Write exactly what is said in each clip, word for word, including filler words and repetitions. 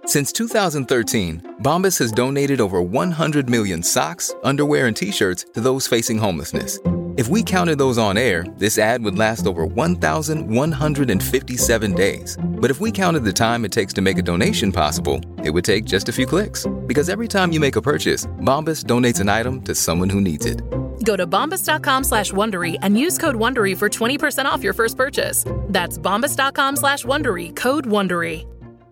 Since two thousand thirteen, Bombas has donated over one hundred million socks, underwear, and T-shirts to those facing homelessness. If we counted those on air, this ad would last over one thousand one hundred fifty-seven days. But if we counted the time it takes to make a donation possible, it would take just a few clicks. Because every time you make a purchase, Bombas donates an item to someone who needs it. Go to bombas.com slash Wondery and use code Wondery for twenty percent off your first purchase. That's bombas.com slash Wondery, code Wondery.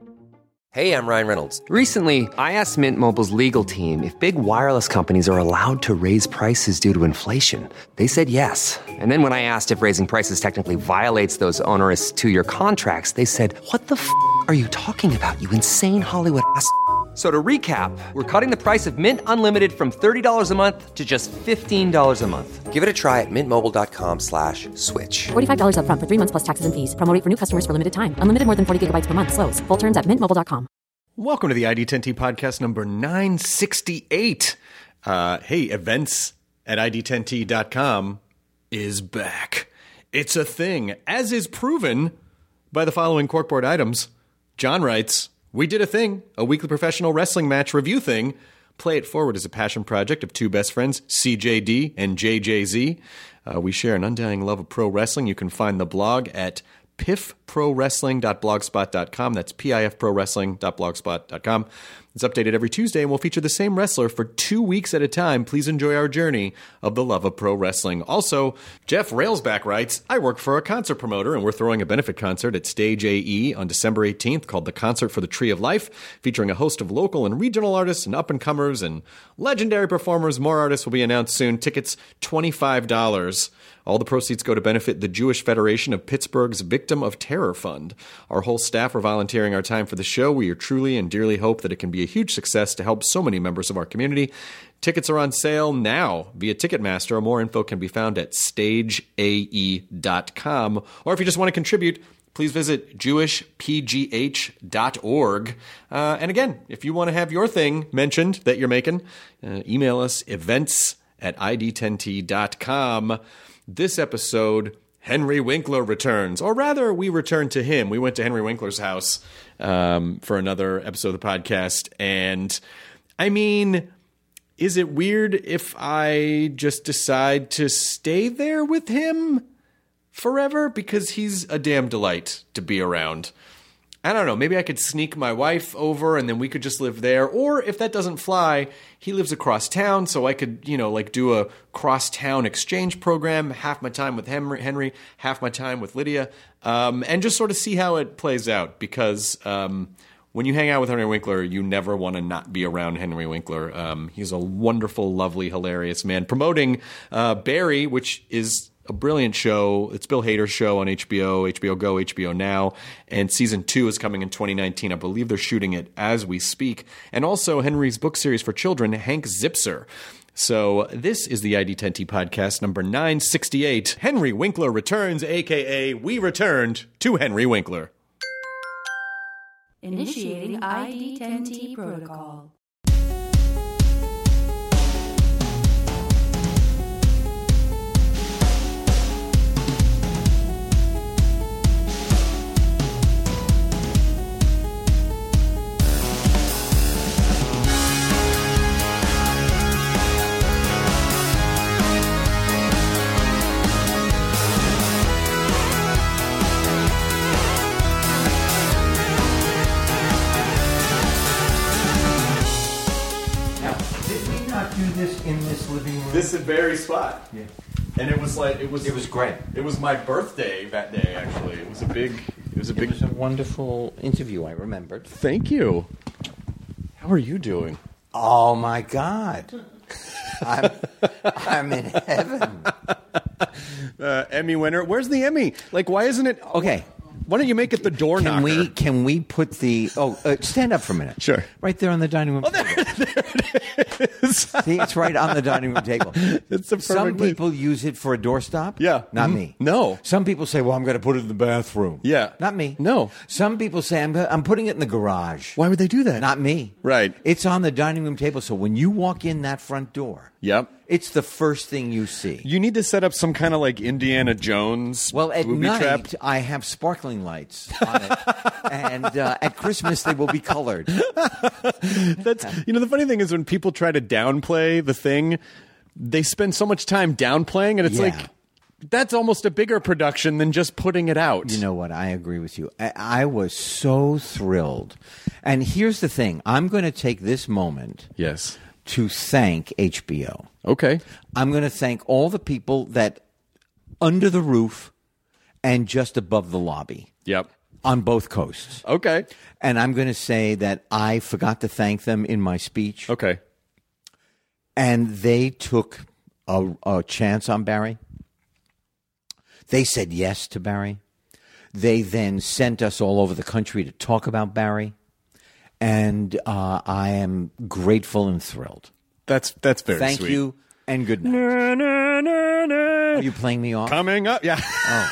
Hey, I'm Ryan Reynolds. Recently, I asked Mint Mobile's legal team if big wireless companies are allowed to raise prices due to inflation. They said yes. And then when I asked if raising prices technically violates those onerous two-year contracts, they said, what the f*** are you talking about, you insane Hollywood ass f- So to recap, we're cutting the price of Mint Unlimited from thirty dollars a month to just fifteen dollars a month. Give it a try at mintmobile.com slash switch. forty-five dollars up front for three months plus taxes and fees. Promo rate for new customers for limited time. Unlimited more than forty gigabytes per month. Slows full terms at mint mobile dot com. Welcome to the I D ten T podcast number nine sixty-eight. Uh, hey, events at I D ten T dot com is back. It's a thing, as is proven by the following corkboard items. John writes, we did a thing, a weekly professional wrestling match review thing. Play It Forward is a passion project of two best friends, C J D and J J Z. Uh, we share an undying love of pro wrestling. You can find the blog at piff pro wrestling dot blogspot dot com. That's P I F pro wrestling dot blogspot dot com. It's updated every Tuesday, and we'll feature the same wrestler for two weeks at a time. Please enjoy our journey of the love of pro wrestling. Also, Jeff Railsback writes, I work for a concert promoter, and we're throwing a benefit concert at Stage A E on December eighteenth called The Concert for the Tree of Life, featuring a host of local and regional artists and up-and-comers and legendary performers. More artists will be announced soon. Tickets, twenty-five dollars. All the proceeds go to benefit the Jewish Federation of Pittsburgh's Victim of Terror Fund. Our whole staff are volunteering our time for the show. We are truly and dearly hope that it can be a huge success to help so many members of our community. Tickets are on sale now via Ticketmaster. More info can be found at stage a e dot com. Or if you just want to contribute, please visit jewish p g h dot org. Uh, and again, if you want to have your thing mentioned that you're making, uh, email us events at I D ten T dot com. This episode, Henry Winkler returns, or rather, we return to him. We went to Henry Winkler's house um, for another episode of the podcast, and I mean, is it weird if I just decide to stay there with him forever? Because he's a damn delight to be around. I don't know, maybe I could sneak my wife over and then we could just live there. Or if that doesn't fly, he lives across town, so I could, you know, like do a cross-town exchange program, half my time with Henry, half my time with Lydia, um, and just sort of see how it plays out. Because um, when you hang out with Henry Winkler, you never want to not be around Henry Winkler. Um, he's a wonderful, lovely, hilarious man. Promoting uh, Barry, which is a brilliant show. It's Bill Hader's show on H B O, H B O Go, H B O Now, and season two is coming in twenty nineteen. I believe they're shooting it as we speak. And also Henry's book series for children, Hank Zipser. So this is the I D ten T podcast number nine sixty-eight. Henry Winkler returns, a k a we returned to Henry Winkler. Initiating I D ten T protocol. This in this living room. This is very spot. Yeah. And it was like it was It was great. It was my birthday that day actually. It was a big it was a big It was a wonderful interview, I remembered. Thank you. How are you doing? Oh my God. I'm I'm in heaven. Uh, Emmy winner. Where's the Emmy? Like why isn't it Okay. Why don't you make it the door Can knocker? we can we put the oh uh, stand up for a minute. Sure. Right there on the dining room. Oh, there, there it is. See, it's right on the dining room table. It's the Some perfect place. people use it for a doorstop. Yeah. Not Mhm. me. No. Some people say, well, I'm going to put it in the bathroom. Yeah. Not me. No. Some people say, I'm, I'm putting it in the garage. Why would they do that? Not me. Right. It's on the dining room table, so when you walk in that front door, Yep. It's the first thing you see. You need to set up some kind of like Indiana Jones Well, at booby night, trap. I have sparkling lights on it. And uh, at Christmas, they will be colored. That's you know the funny thing is when people try to downplay the thing, they spend so much time downplaying, and it's Yeah. like that's almost a bigger production than just putting it out. You know what? I agree with you. I, I was so thrilled. And here's the thing. I'm going to take this moment Yes. to thank H B O. Okay. I'm going to thank all the people that under the roof and just above the lobby Yep. on both coasts. Okay. And I'm going to say that I forgot to thank them in my speech. Okay. And they took a, a chance on Barry. They said yes to Barry. They then sent us all over the country to talk about Barry. And uh, I am grateful and thrilled. That's that's very Thank sweet. you and good night. Na, na, na, na. Are you playing me off? Coming up, yeah. Oh.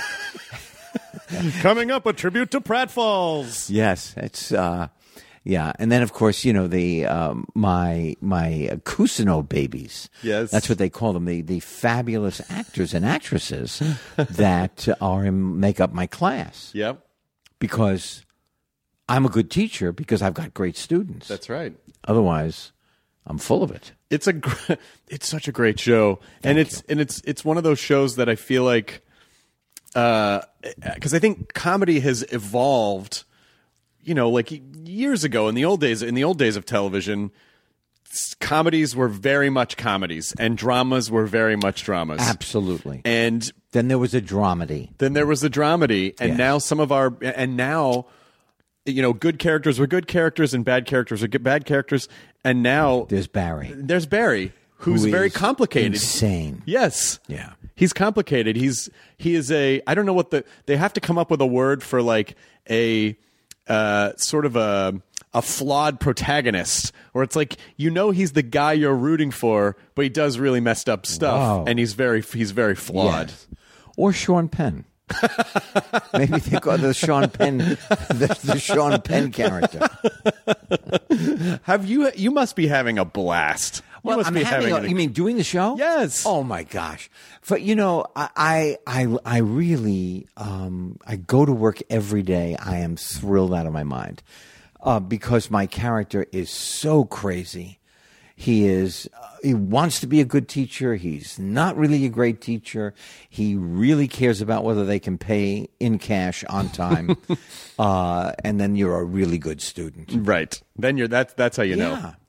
Coming up, a tribute to pratfalls. Yes, it's uh, yeah, and then of course you know the um, my my uh, Cousineau babies. Yes. That's what they call them. The the fabulous actors and actresses that are in, make up my class. Yep. Because I'm a good teacher because I've got great students. That's right. Otherwise, I'm full of it. It's a gr- it's such a great show, and it's and it's it's one of those shows that I feel like, because I think comedy has evolved. You know, like years ago in the old days, in the old days of television, s- comedies were very much comedies, and dramas were very much dramas. Absolutely. And Then there was a dramedy. then there was the dramedy, and Yes. now some of our and now. You know, good characters were good characters, and bad characters are good, bad characters. And now There's Barry, there's Barry, who's who very is complicated. insane. Yes. Yeah. He's complicated. He's he is a I don't know what the they have to come up with a word for like a uh, sort of a a flawed protagonist, where it's like you know he's the guy you're rooting for, but he does really messed up stuff, Wow. and he's very he's very flawed. Yes. Or Sean Penn. Maybe they call the Sean Penn, the, the Sean Penn character. Have you you must be having a blast. You Well, must I'm be having. having A, an- you mean doing the show? Yes. Oh my gosh! For you know, I I I, I really um, I go to work every day. I am thrilled out of my mind uh, because my character is so crazy. He is. Uh, he wants to be a good teacher. He's not really a great teacher. He really cares about whether they can pay in cash on time. uh, and then you're a really good student. Right. Then you're that's that's how you know. Yeah.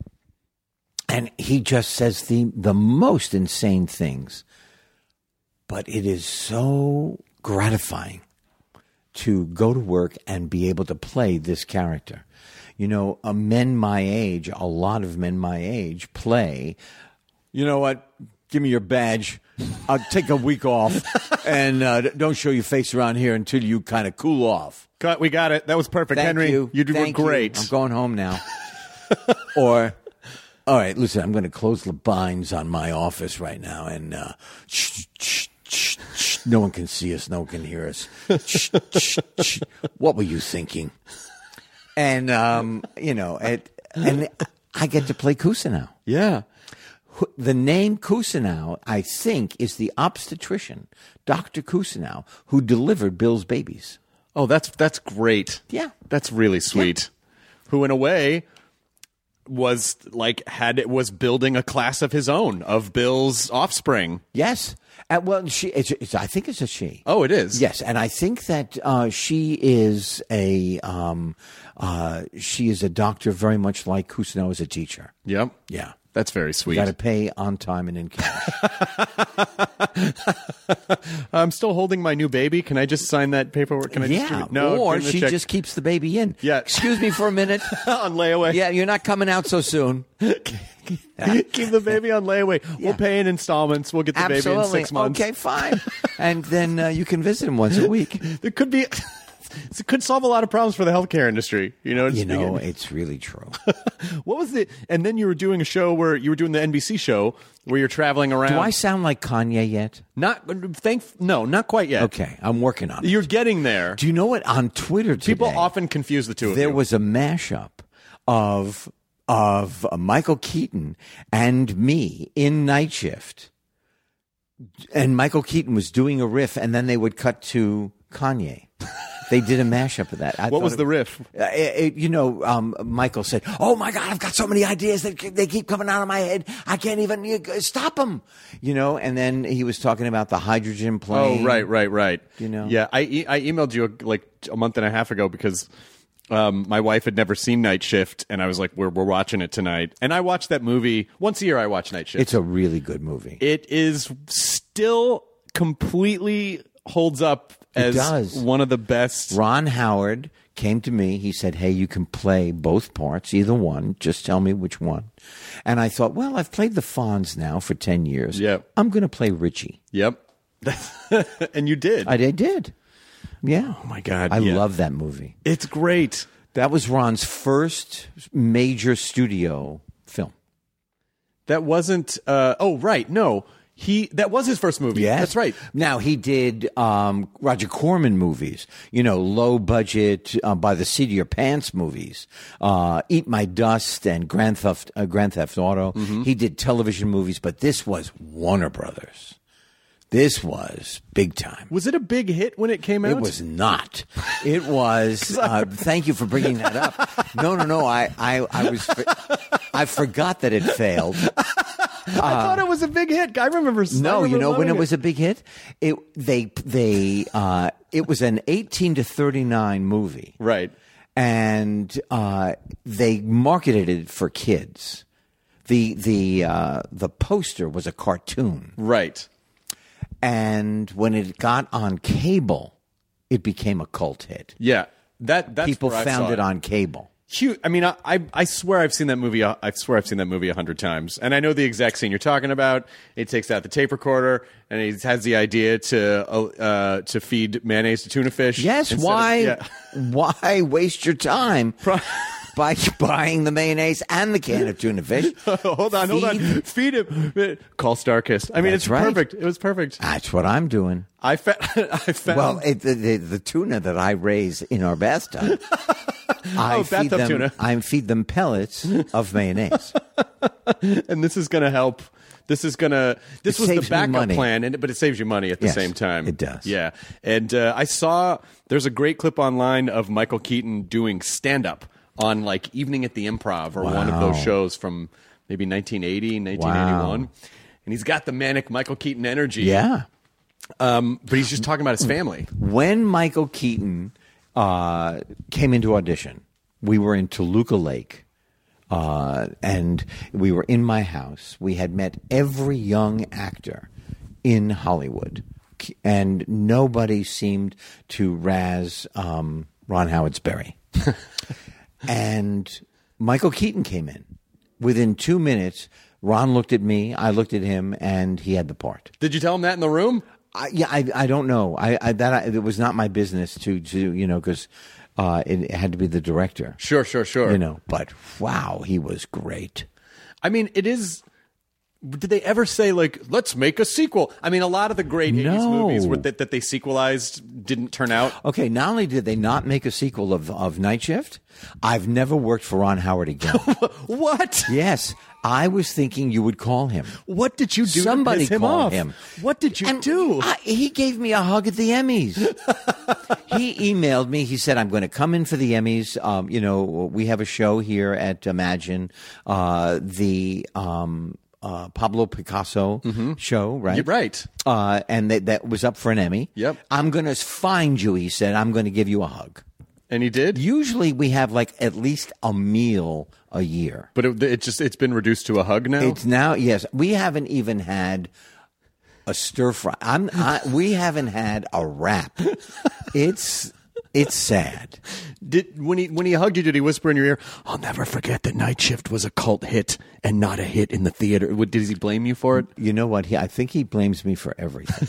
And he just says the the most insane things. But it is so gratifying to go to work and be able to play this character. You know, uh, men my age, a lot of men my age play, you know what, give me your badge. I'll take a week off and uh, don't show your face around here until you kind of cool off. Got, we got it. That was perfect, Thank Henry. you. You did Thank were you. great. I'm going home now. Or, all right, listen, I'm going to close the blinds on my office right now, and uh, shh, shh, shh, shh, no one can see us, no one can hear us. Shh, shh, shh. What were you thinking? And um, you know, it, and I get to play Cousineau. Yeah. The name Cousineau, I think, is the obstetrician, Doctor Cousineau, who delivered Bill's babies. Oh, that's that's great. Yeah. That's really sweet. Who, in a way, was like had was building a class of his own of Bill's offspring. Yes. Uh, well, she. It's, it's, I think it's a she. Oh, it is. Yes, and I think that uh, she is a um, uh, she is a doctor, very much like Cousineau is a teacher. Yep. Yeah, That's very sweet. you got to pay on time and in cash. I'm still holding my new baby. Can I just sign that paperwork? Can I yeah, just no? or give me the she check. just keeps the baby in. Yeah. Excuse me for a minute. on layaway. Yeah, you're not coming out so soon. Keep the baby on layaway. Yeah. We'll pay in installments. We'll get the Absolutely. baby in six months. Okay, fine. And then uh, you can visit him once a week. It could be. It could solve a lot of problems for the healthcare industry. You know. You know, Speaking- it's really true. What was the? And then you were doing a show where you were doing the N B C show where you're traveling around. Do I sound like Kanye yet? Not thank. No, not quite yet. Okay, I'm working on it. You're getting there. Do you know what? On Twitter today, People often confuse the two of there you. was a mashup of of uh, Michael Keaton and me in Night Shift. And Michael Keaton was doing a riff, and then they would cut to Kanye. They did a mashup of that. I what was it, the riff? Uh, it, you know, um, Michael said, "Oh my God, I've got so many ideas that they keep coming out of my head. I can't even uh, stop them." You know, and then he was talking about the hydrogen plane. Oh, right, right, right. You know, yeah. I e- I emailed you like a month and a half ago because um, my wife had never seen Night Shift, and I was like, "We're we're watching it tonight." And I watch that movie once a year. I watch Night Shift. It's a really good movie. It is still completely holds up as does. one of the best. Ron Howard came to me. He said, "Hey, you can play both parts, either one. Just tell me which one." And I thought, well, I've played the Fonz now for ten years. Yep. I'm going to play Richie. Yep. And you did. I did. did. Yeah. Oh, my God. I yeah. love that movie. It's great. That was Ron's first major studio film. That wasn't. Uh, oh, right. No. He that was his first movie. Yes. That's right. Now, he did um, Roger Corman movies, you know, low budget, uh, by the seat of your pants movies, uh, Eat My Dust and Grand Theft, uh, Grand Theft Auto. Mm-hmm. He did television movies, but this was Warner Brothers. This was big time. Was it a big hit when it came out? It was not. It was. Uh, thank you for bringing that up. No, no, no. I, I, I was. I forgot that it failed. I thought it was a big hit. I remember. No, I remember you know when it, it was a big hit. It they they uh, it was an eighteen to thirty-nine movie, right? And uh, they marketed it for kids. the the uh, The poster was a cartoon, right? And when it got on cable, it became a cult hit. Yeah, that that's people where I found saw it on cable. Huge. I mean, I, I I swear I've seen that movie. I swear I've seen that movie a hundred times, and I know the exact scene you're talking about. It takes out the tape recorder, and he has the idea to uh, to feed mayonnaise to tuna fish. Yes. Why? Of, yeah. Why waste your time by buying the mayonnaise and the can of tuna fish? hold on, hold on. Feed him. Call Starkist. I mean, That's it's right. perfect. It was perfect. That's what I'm doing. I, fa- I found. Well, it, the, the the tuna that I raise in our bathtub, I Oh, feed bathtub them. tuna. I feed them pellets of mayonnaise. And this is going to help. This is going to. This It was the saves me backup money. plan, and but it saves you money at the Yes, same time. it does. Yeah, and uh, I saw there's a great clip online of Michael Keaton doing stand up on like Evening at the Improv or one of those Wow. shows from maybe nineteen eighty, nineteen eighty-one, Wow. and he's got the manic Michael Keaton energy. Yeah. Um, but he's just talking about his family. When Michael Keaton uh, came into audition, we were in Toluca Lake, uh, and we were in my house. We had met every young actor in Hollywood, and nobody seemed to razz um, Ron Howard's Berry. And Michael Keaton came in. Within two minutes, Ron looked at me, I looked at him, and he had the part. Did you tell him that in the room? I, yeah, I, I don't know. I, I that I, it was not my business to, to you know, because uh, it, it had to be the director. Sure, sure, sure. You know, but wow, he was great. I mean, it is. Did they ever say like, let's make a sequel? I mean, a lot of the great eighties No. movies were that, that they sequelized didn't turn out. Okay, not only did they not make a sequel of of Night Shift, I've never worked for Ron Howard again. What? Yes, I was thinking you would call him. What did you do Somebody to piss him call off? him. What did you And do? I, he gave me a hug at the Emmys. He emailed me. He said, "I'm going to come in for the Emmys. Um, you know, we have a show here at Imagine, uh, the um, uh, Pablo Picasso show, right? You're right. Uh, and that, that was up for an Emmy. Yep. I'm going to find you," he said. "I'm going to give you a hug." And he did. Usually we have like at least a meal a year. But it, it just it's been reduced to a hug now. It's now, yes. We haven't even had a stir fry. I'm. I, we haven't had a wrap. It's it's sad. Did when he when he hugged you, did he whisper in your ear, "I'll never forget that Night Shift was a cult hit and not a hit in the theater"? What, did he blame you for it? You know what? He, I think he blames me for everything.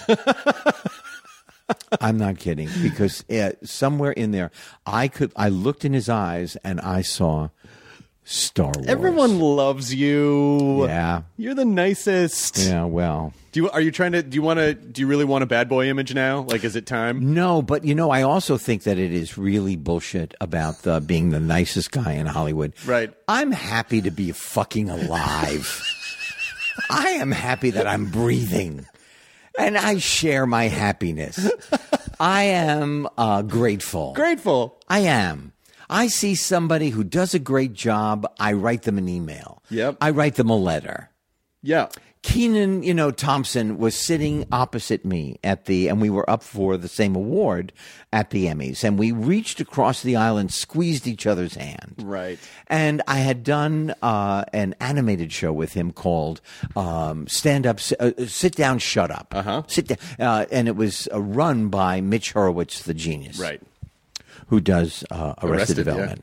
I'm not kidding, because uh, somewhere in there, I could. I looked in his eyes and I saw Star Wars. Everyone loves you. Yeah. You're the nicest. Yeah, well. Do you, are you trying to, do you want to, do you really want a bad boy image now? Like, is it time? No, but, you know, I also think that it is really bullshit about the, being the nicest guy in Hollywood. Right. I'm happy to be fucking alive. I am happy that I'm breathing. And I share my happiness. I am uh, grateful. Grateful. I am. I see somebody who does a great job, I write them an email. Yep. I write them a letter. Yeah. Kenan, you know, Thompson was sitting opposite me at the, and we were up for the same award at the Emmys, and we reached across the aisle and squeezed each other's hand. Right. And I had done uh, an animated show with him called um, Stand Up, uh, Sit Down, Shut Up. Uh-huh. Sit down, uh, and it was uh, run by Mitch Hurwitz, the genius. Right. Who does uh, Arrested, Arrested, Development. Yeah.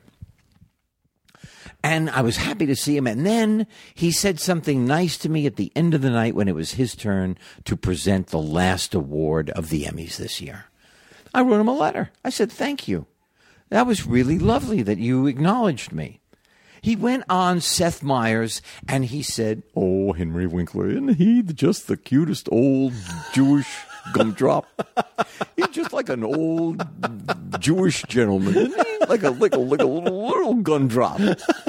And I was happy to see him. And then he said something nice to me at the end of the night when it was his turn to present the last award of the Emmys this year. I wrote him a letter. I said, thank you. That was really lovely that you acknowledged me. He went on Seth Meyers and he said, oh, Henry Winkler, isn't he just the cutest old Jewish gumdrop? He's just like an old Jewish gentleman, isn't he? Like a, like a, like a little, little gumdrop.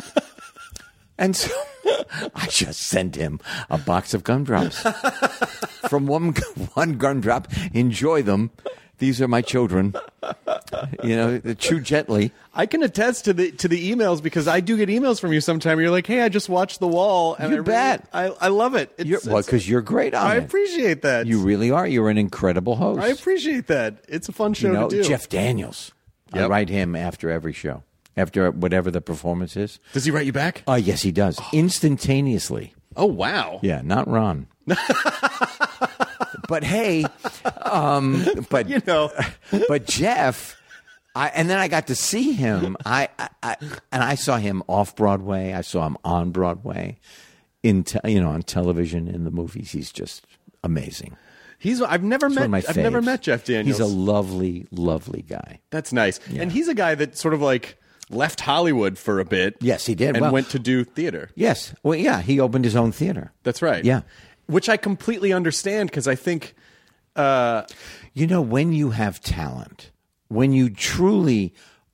And so I just sent him a box of gumdrops. From one, one gumdrop, enjoy them. These are my children. You know, chew gently. I can attest to the to the emails because I do get emails from you sometime. You're like, hey, I just watched The Wall. And You I bet. Really, I, I love it. It's, You're, well, because you're great on I it. appreciate that. You really are. You're an incredible host. I appreciate that. It's a fun show you know, to do. Jeff Daniels. I Yep. write him after every show, after whatever the performance is. Does he write you back? Oh, yes, he does. Instantaneously. Oh, wow. Yeah, not Ron. But hey, um, but You know. but Jeff, I, and then I got to see him. I, I, I and I saw him off Broadway. I saw him on Broadway, in te, you know on television, in the movies. He's just amazing. He's I've never He's met one of my I've never faves. met Jeff Daniels. He's a lovely, lovely guy. That's nice. Yeah. And he's a guy that sort of like left Hollywood for a bit. Yes, he did. And Well- went to do theater. Yes. Well, yeah, he opened his own theater. That's right. Yeah. Which I completely understand because I think uh, You know, when you have talent, when you truly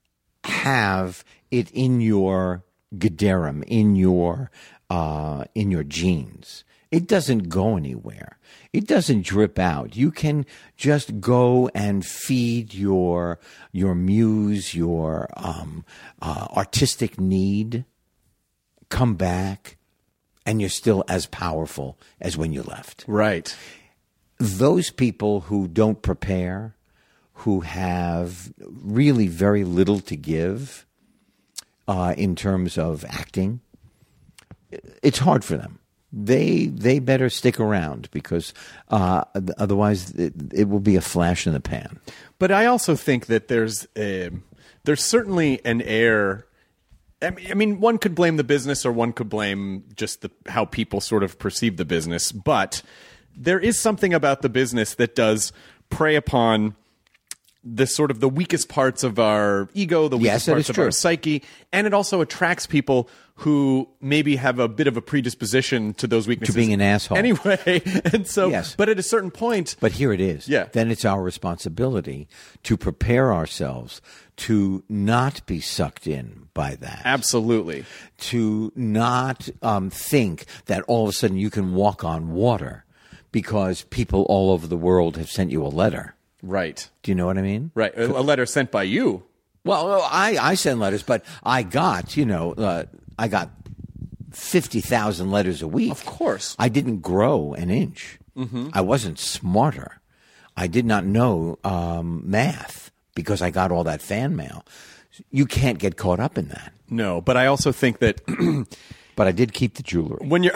have it in your gedarim, in your uh, in your genes, it doesn't go anywhere. It doesn't drip out. You can just go and feed your your muse, your um, uh, artistic need, come back, and you're still as powerful as when you left. right. Those people who don't prepare, who have really very little to give uh, in terms of acting, it's hard for them. They they better stick around because uh, otherwise it, it will be a flash in the pan. But I also think that there's a, there's certainly an air. I mean, I mean, one could blame the business, or one could blame just the how people sort of perceive the business. But there is something about the business that does prey upon the sort of the weakest parts of our ego, the weakest Yes, that parts is of true. our psyche, and it also attracts people who maybe have a bit of a predisposition to those weaknesses. being an asshole. Anyway, and so, Yes. but at a certain point, But here it is. Yeah. Then it's our responsibility to prepare ourselves to not be sucked in by that. absolutely. To not um, think that all of a sudden you can walk on water because people all over the world have sent you a letter. Right. Do you know what I mean? Right. A a letter sent by you. Well, I, I send letters, but I got, you know, uh, I got fifty thousand letters a week. Of course. I didn't grow an inch. Mm-hmm. I wasn't smarter. I did not know um, math because I got all that fan mail. You can't get caught up in that. No, but I also think that But I did keep the jewelry. when you're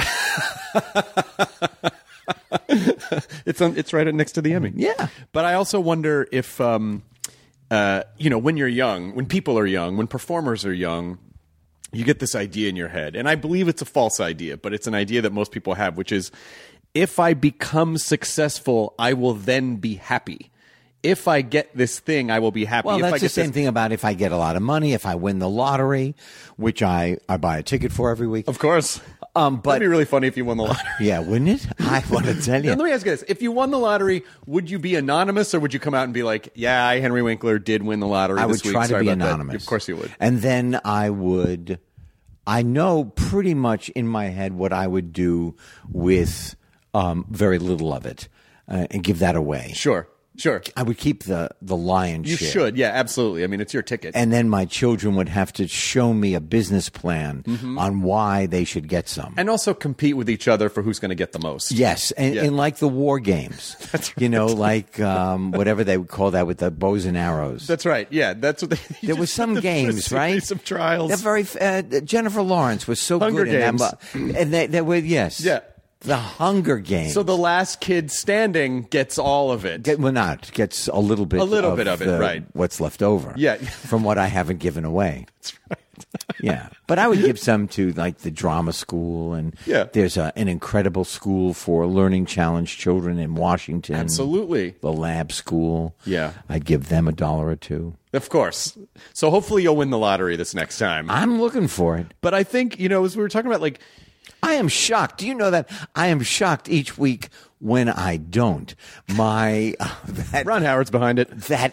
it's on, it's right next to the Emmy. Yeah. But I also wonder if um, uh, you know, when you're young, when people are young, when performers are young, you get this idea in your head. And I believe it's a false idea, but it's an idea that most people have, which is if I become successful, I will then be happy. if I get this thing, I will be happy. Well, if that's I the get same this- thing about if I get a lot of money, if I win the lottery, which I, I buy a ticket for every week. Of course. Um, but That'd be really funny if you won the lottery. Yeah, wouldn't it? I want to tell you. Let me ask you this. If you won the lottery, would you be anonymous or would you come out and be like, yeah, I, Henry Winkler, did win the lottery I this would week. try to Sorry be about that." anonymous. Of course you would. And then I would, I know pretty much in my head what I would do with um, very little of it uh, and give that away. Sure. Sure. I would keep the, the lion's You share. should. Yeah, absolutely. I mean, it's your ticket. And then my children would have to show me a business plan on why they should get some. And also compete with each other for who's going to get the most. Yes, and, Yeah. and like the war games. That's You know, right. like um, whatever they would call that with the bows and arrows. That's right. Yeah, that's what they. you There was just some did a games, series right? Of trials. They're very. Uh, Jennifer Lawrence was so Hunger good in Games. that, mo- and they, they were yes. Yeah. The Hunger Games. So the last kid standing gets all of it. Get, well, not gets a little bit. A little of bit of it, the- right. What's left over? Yeah. From what I haven't given away. That's right. Yeah, but I would give some to like the drama school, and Yeah. there's a, an incredible school for learning challenged children in Washington. Absolutely. The lab school. Yeah. I'd give them a dollar or two. Of course. So hopefully you'll win the lottery this next time. I'm looking for it. But I think, you know, as we were talking about, like, I am shocked. Do you know that I am shocked each week when I don't? My uh, that Ron Howard's behind it. that.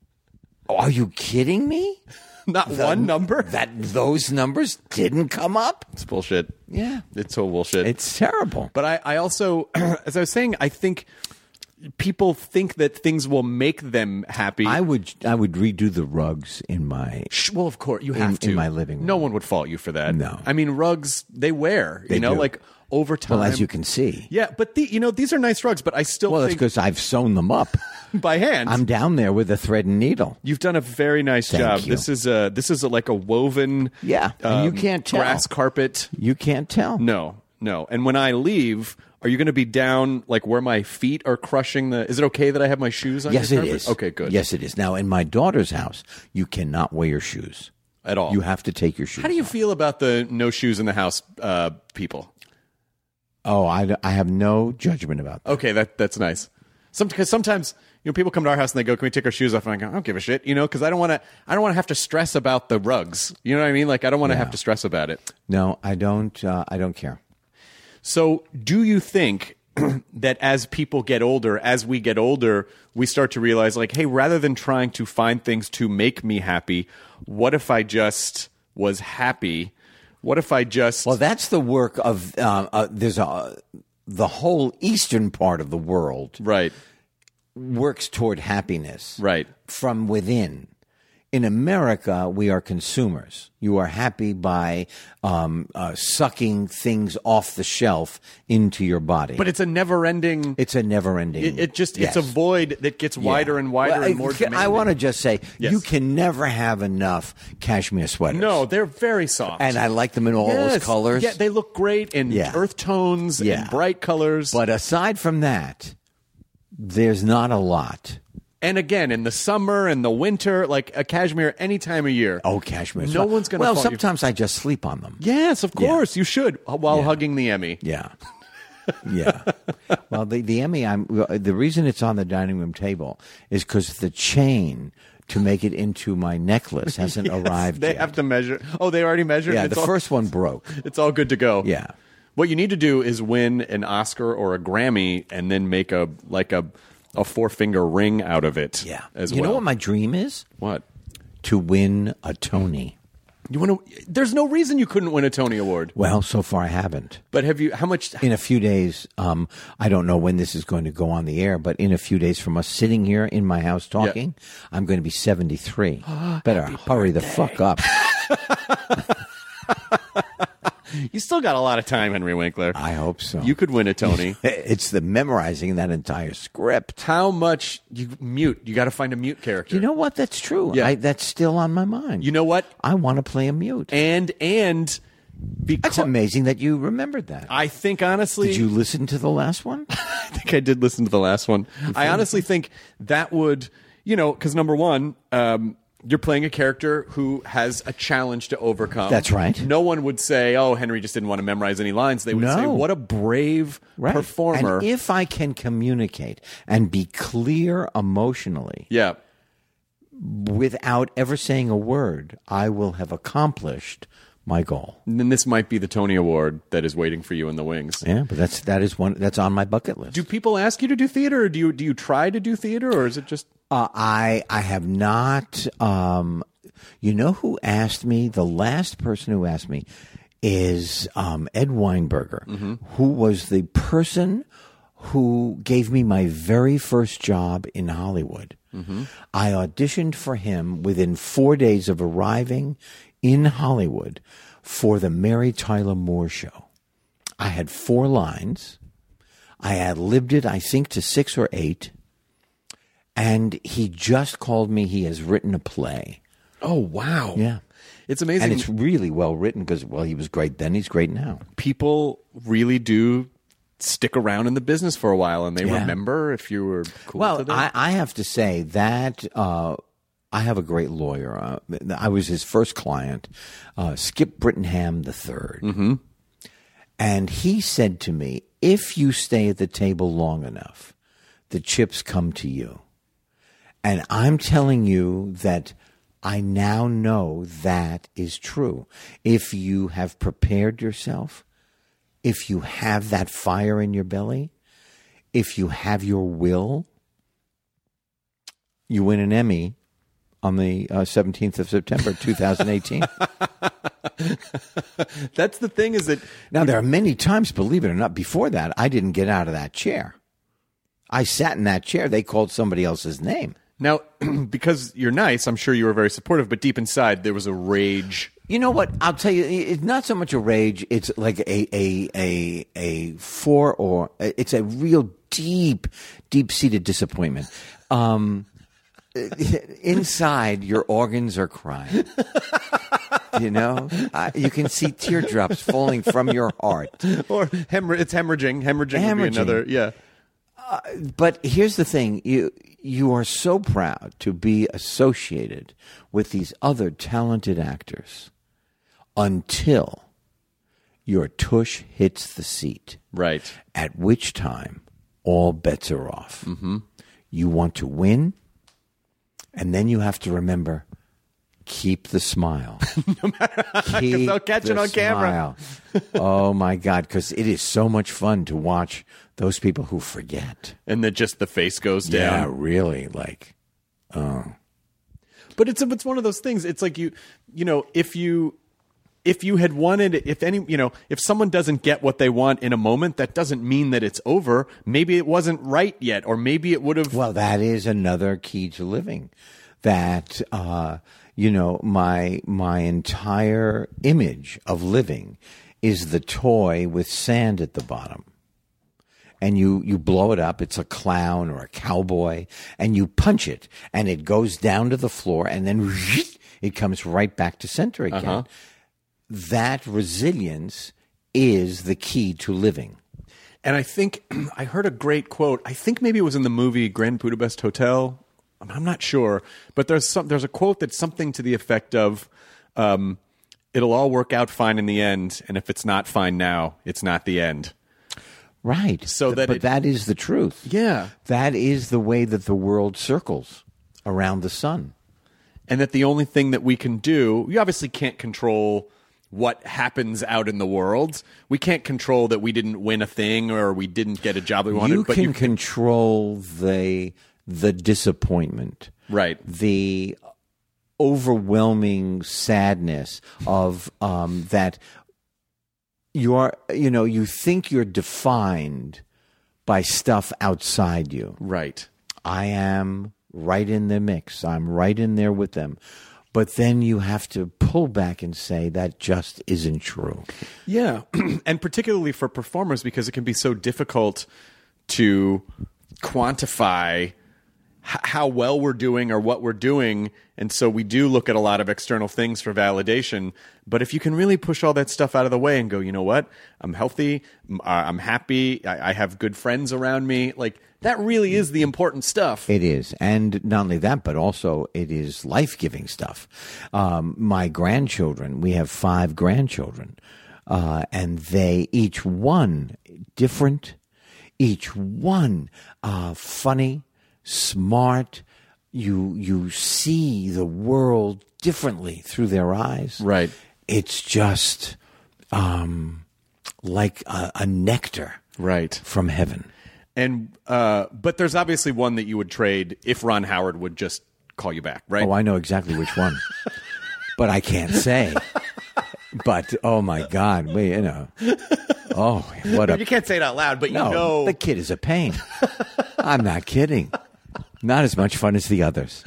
Are you kidding me? Not The- one number. that those numbers didn't come up. It's bullshit. Yeah, It's so bullshit. it's terrible. But I, I also, as I was saying, I think people think that things will make them happy. I would I would redo the rugs in my. Sh- Well, of course, you have In- to. in my living room. No one would fault you for that. No. I mean, rugs, they wear, They you know, do. like over time. Well, as you can see. Yeah, but, the, you know, these are nice rugs, but I still Well, that's think because I've sewn them up. by hand. I'm down there with a thread and needle. You've done a very nice Thank job. you. This is a this is a, like a woven Yeah, and you um, can't tell. grass carpet. You can't tell. No, no. And when I leave, are you going to be down like where my feet are crushing the? Is it okay that I have my shoes on? Yes, your it carpet? is. Okay, good. Yes, it is. Now, in my daughter's house, you cannot wear your shoes At all. You have to take your shoes. How do you off. feel about the no shoes in the house uh, people? Oh, I, I have no judgment about that. Okay, that that's nice. Some because sometimes you know people come to our house and they go, "Can we take our shoes off?" And I go, "I don't give a shit," you know, because I don't want to. I don't want to have to stress about the rugs. You know what I mean? Like I don't want to have to stress about it. No, I don't. Uh, I don't care. So, do you think that as people get older, as we get older, we start to realize, like, hey, rather than trying to find things to make me happy, what if I just was happy? What if I just Well, that's the work of. Uh, uh, there's a the whole eastern part of the world right, works toward happiness. right, From within. In America, we are consumers. You are happy by um, uh, sucking things off the shelf into your body. but it's a never-ending. it's a never-ending. It, it just Yes. it's a void that gets wider Yeah. and wider Well, and more. I, I demanding. want to just say Yes. you can never have enough cashmere sweaters. No, they're very soft, and I like them in all Yes. those colors. Yeah, they look great in Yeah. earth tones Yeah. and bright colors. But aside from that, there's not a lot. and again, in the summer and the winter, like a cashmere any time of year. Oh, cashmere. No sweat- one's gonna Well, fault you. sometimes I just sleep on them. Yes, of Yeah. course you should while Yeah. hugging the Emmy. Yeah. Yeah. Well, the the Emmy, I'm the reason it's on the dining room table is because the chain to make it into my necklace hasn't Yes, arrived They yet. have to measure. Oh, they already measured. Yeah, It's the all- first one broke. It's all good to go. Yeah. What you need to do is win an Oscar or a Grammy, and then make a like a a four finger ring out of it. Yeah. As you well. know what my dream is? What? To win a Tony. You want to? There's no reason you couldn't win a Tony Award. Well, so far I haven't. But have you? How much? In a few days, um, I don't know when this is going to go on the air, but in a few days from us sitting here in my house talking, I'm going to be seventy-three. Better hurry the fuck up. You still got a lot of time, Henry Winkler. I hope so. You could win a Tony. It's the memorizing that entire script. How much you mute? You got to find a mute character. You know what? That's true. Yeah. I, that's still on my mind. You know what? I want to play a mute. And and because That's amazing that you remembered that. I think honestly, Did you listen to the last one? I think I did listen to the last one. I honestly think that would, you know, because number one, um, you're playing a character who has a challenge to overcome. That's right. No one would say, oh, Henry just didn't want to memorize any lines. They would No. say, what a brave Right. performer. And if I can communicate and be clear emotionally yeah. without ever saying a word, I will have accomplished my goal. And then this might be the Tony Award that is waiting for you in the wings. Yeah, but that's that is one that's on my bucket list. Do people ask you to do theater, or do you do you try to do theater, or is it just Uh, I I have not. Um, you know who asked me? The last person who asked me is um, Ed Weinberger, Mm-hmm. who was the person who gave me my very first job in Hollywood. Mm-hmm. I auditioned for him within four days of arriving in Hollywood for the Mary Tyler Moore Show. I had four lines. I had lived it, I think, to six or eight. And he just called me. He has written a play. Oh, wow. Yeah. It's amazing. And it's really well written because, well, he was great then. He's great now. People really do stick around in the business for a while, and they Yeah. remember if you were cool to Well, them. I, I have to say that uh, I have a great lawyer. Uh, I was his first client, uh, Skip Brittenham the third. Mm-hmm. And he said to me, if you stay at the table long enough, the chips come to you. And I'm telling you that I now know that is true. If you have prepared yourself, if you have that fire in your belly, if you have your will, you win an Emmy on the uh, seventeenth of September, twenty eighteen. That's the thing is that Now, there are many times, believe it or not, before that, I didn't get out of that chair. I sat in that chair. They called somebody else's name. now, because you're nice, I'm sure you were very supportive, but deep inside there was a rage. You know what? I'll tell you. It's not so much a rage. It's like a a a a for or it's a real deep, deep seated disappointment. Um, inside, your organs are crying. You know, uh, you can see teardrops falling from your heart. Or hemorrh- it's hemorrhaging. Hemorrhaging, Hemorrhaging. would be another, yeah. But here's the thing: you you are so proud to be associated with these other talented actors until your tush hits the seat. Right. At which time, all bets are off. Mm-hmm. You want to win, and then you have to remember. Keep the smile. no matter Keep they'll catch the it on camera. smile. Oh, my God, because it is so much fun to watch those people who forget. And then just the face goes down. Yeah, really, like, oh. But it's it's one of those things. It's like you, you know, if you if you had wanted, if any, you know, if someone doesn't get what they want in a moment, that doesn't mean that it's over. Maybe it wasn't right yet, or maybe it would have. Well, that is another key to living. That, uh, you know, my my entire image of living is the toy with sand at the bottom. And you, you blow it up, it's a clown or a cowboy, and you punch it, and it goes down to the floor, and then it comes right back to center again. Uh-huh. That resilience is the key to living. And I think I heard a great quote. I think maybe it was in the movie Grand Budapest Hotel. I'm not sure, but there's some, there's a quote that's something to the effect of, um, "It'll all work out fine in the end, and if it's not fine now, it's not the end." Right. So Th- that but it- that is the truth. Yeah. That is the way that the world circles around the sun. And that the only thing that we can do, we obviously can't control what happens out in the world. We can't control that we didn't win a thing or we didn't get a job we wanted. You but can you control the the disappointment, Right. the overwhelming sadness of um, that you are, you know, you think you're defined by stuff outside you. Right. I am right in the mix. I'm right in there with them. But then you have to pull back and say that just isn't true. Yeah. And particularly for performers, because it can be so difficult to quantify h- how well we're doing or what we're doing. And so we do look at a lot of external things for validation. But if you can really push all that stuff out of the way and go, you know what? I'm healthy. I'm, uh, I'm happy. I, I have good friends around me. Like, that really is the important stuff. It is. And not only that, but also it is life-giving stuff. Um, my grandchildren, we have five grandchildren, uh, and they each one different, each one uh, funny, smart. You you see the world differently through their eyes. Right. It's just um, like a, a nectar Right. from heaven. And uh, but there's obviously one that you would trade if Ron Howard would just call you back, right? Oh, I know exactly which one, but I can't say. But oh my God, we you know, oh what a You can't say it out loud, but you no, know. the kid is a pain. I'm not kidding. Not as much fun as the others.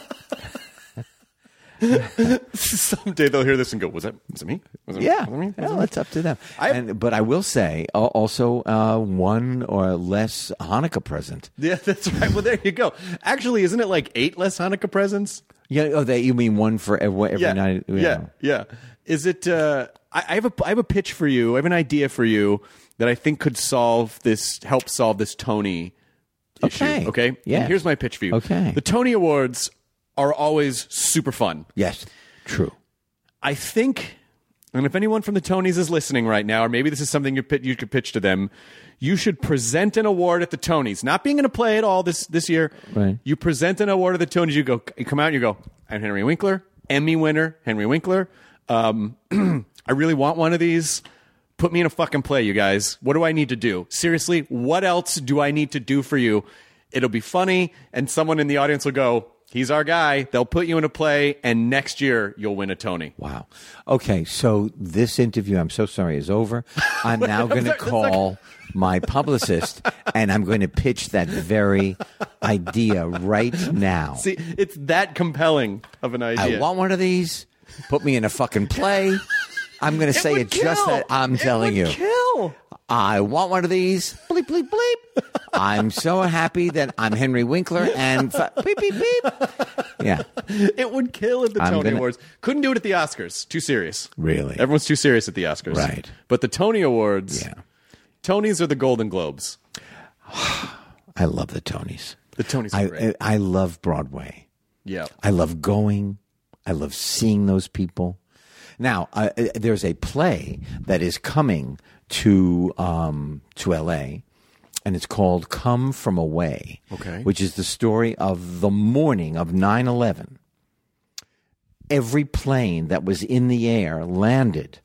Someday they'll hear this and go, "Was that? Was it me? Was it, Yeah, was it me? Was it well, me?" it's up to them. I- and, but I will say uh, also uh, one or less Hanukkah present. Yeah, that's right. Well, there you go. Actually, isn't it like eight less Hanukkah presents? Yeah, oh, that you mean one for every, every yeah, night? you yeah, know. yeah. Is it? Uh, I, I have a I have a pitch for you. I have an idea for you that I think could solve this, help solve this Tony Okay. issue. Okay. Yes. And here's my pitch for you. Okay. The Tony Awards are always super fun. Yes, true. I think, and if anyone from the Tonys is listening right now, or maybe this is something you pit- you could pitch to them, you should present an award at the Tonys. Not being in a play at all this this year. Right. You present an award at the Tonys. You go, you come out and you go, I'm Henry Winkler, Emmy winner, Henry Winkler. Um, I really want one of these. Put me in a fucking play, you guys. What do I need to do? Seriously, what else do I need to do for you? It'll be funny, and someone in the audience will go, he's our guy. They'll put you in a play, and next year you'll win a Tony. Wow. Okay, so this interview, I'm so sorry, is over. I'm now going to sorry, that's call my publicist, and I'm going to pitch that very idea right now. See, it's that compelling of an idea. I want one of these. Put me in a fucking play. I'm going to say would it just kill. that I'm It telling would you. kill. I want one of these. Bleep, bleep, bleep. I'm so happy that I'm Henry Winkler and fa- beep, beep, beep. Yeah. It would kill at the I'm Tony gonna- Awards. Couldn't do it at the Oscars. Too serious. Really? Everyone's too serious at the Oscars. Right. But the Tony Awards, Yeah. Tonys are the Golden Globes. I love the Tonys. The Tonys are I, great. I love Broadway. Yeah. I love going. I love seeing those people. Now, uh, uh, there's a play that is coming to um, to L A, and it's called Come From Away, Okay. which is the story of the morning of nine eleven. Every plane that was in the air landed.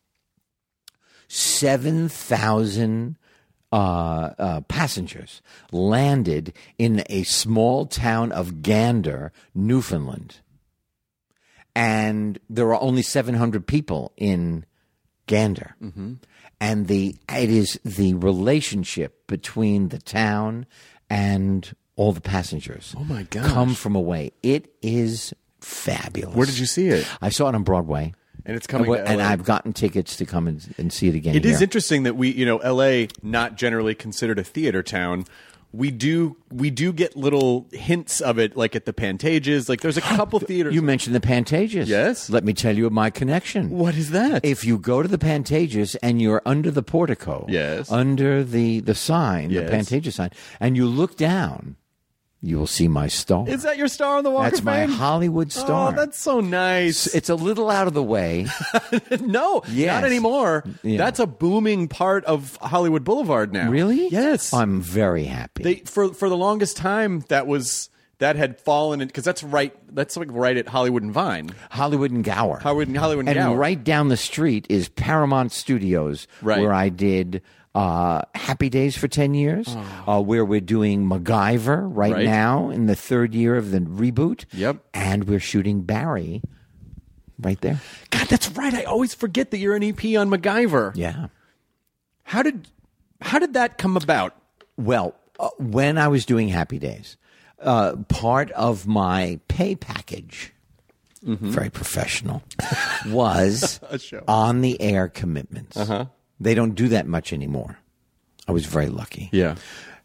seven thousand uh, uh, passengers landed in a small town of Gander, Newfoundland. And there are only seven hundred people in Gander. Mm-hmm. And the it is the relationship between the town and all the passengers. Oh, my gosh. Come From Away. It is fabulous. Where did you see it? I saw it on Broadway. And it's coming and, to L A. I've gotten tickets to come and, and see it again. It is here. interesting that we, you know, L A not generally considered a theater town. We do we do get little hints of it, like at the Pantages. Like there's a couple theaters. You mentioned the Pantages. Yes. Let me tell you my connection. What is that? If you go to the Pantages and you're under the portico, Yes. under the, the sign, Yes. the Pantages sign, and you look down, you will see my star. Is that your star on the Walk That's of my Fame? Hollywood star. Oh, that's so nice. It's a little out of the way. no, Yes. not anymore. Yeah. That's a booming part of Hollywood Boulevard now. Really? Yes. I'm very happy. They for for the longest time that was that had fallen because that's right. That's like right at Hollywood and Vine. Hollywood and Gower. Hollywood and Hollywood and And Gower. right down the street is Paramount Studios, Right. where I did uh, Happy Days for ten years, uh, where we're doing MacGyver right, Right. now in the third year of the reboot. Yep. And we're shooting Barry right there. God, that's right. I always forget that you're an E P on MacGyver. Yeah. How did how did that come about? Well, uh, when I was doing Happy Days, uh, part of my pay package, very professional, was A show. on the air commitments. Uh-huh. They don't do that much anymore. I was very lucky. Yeah.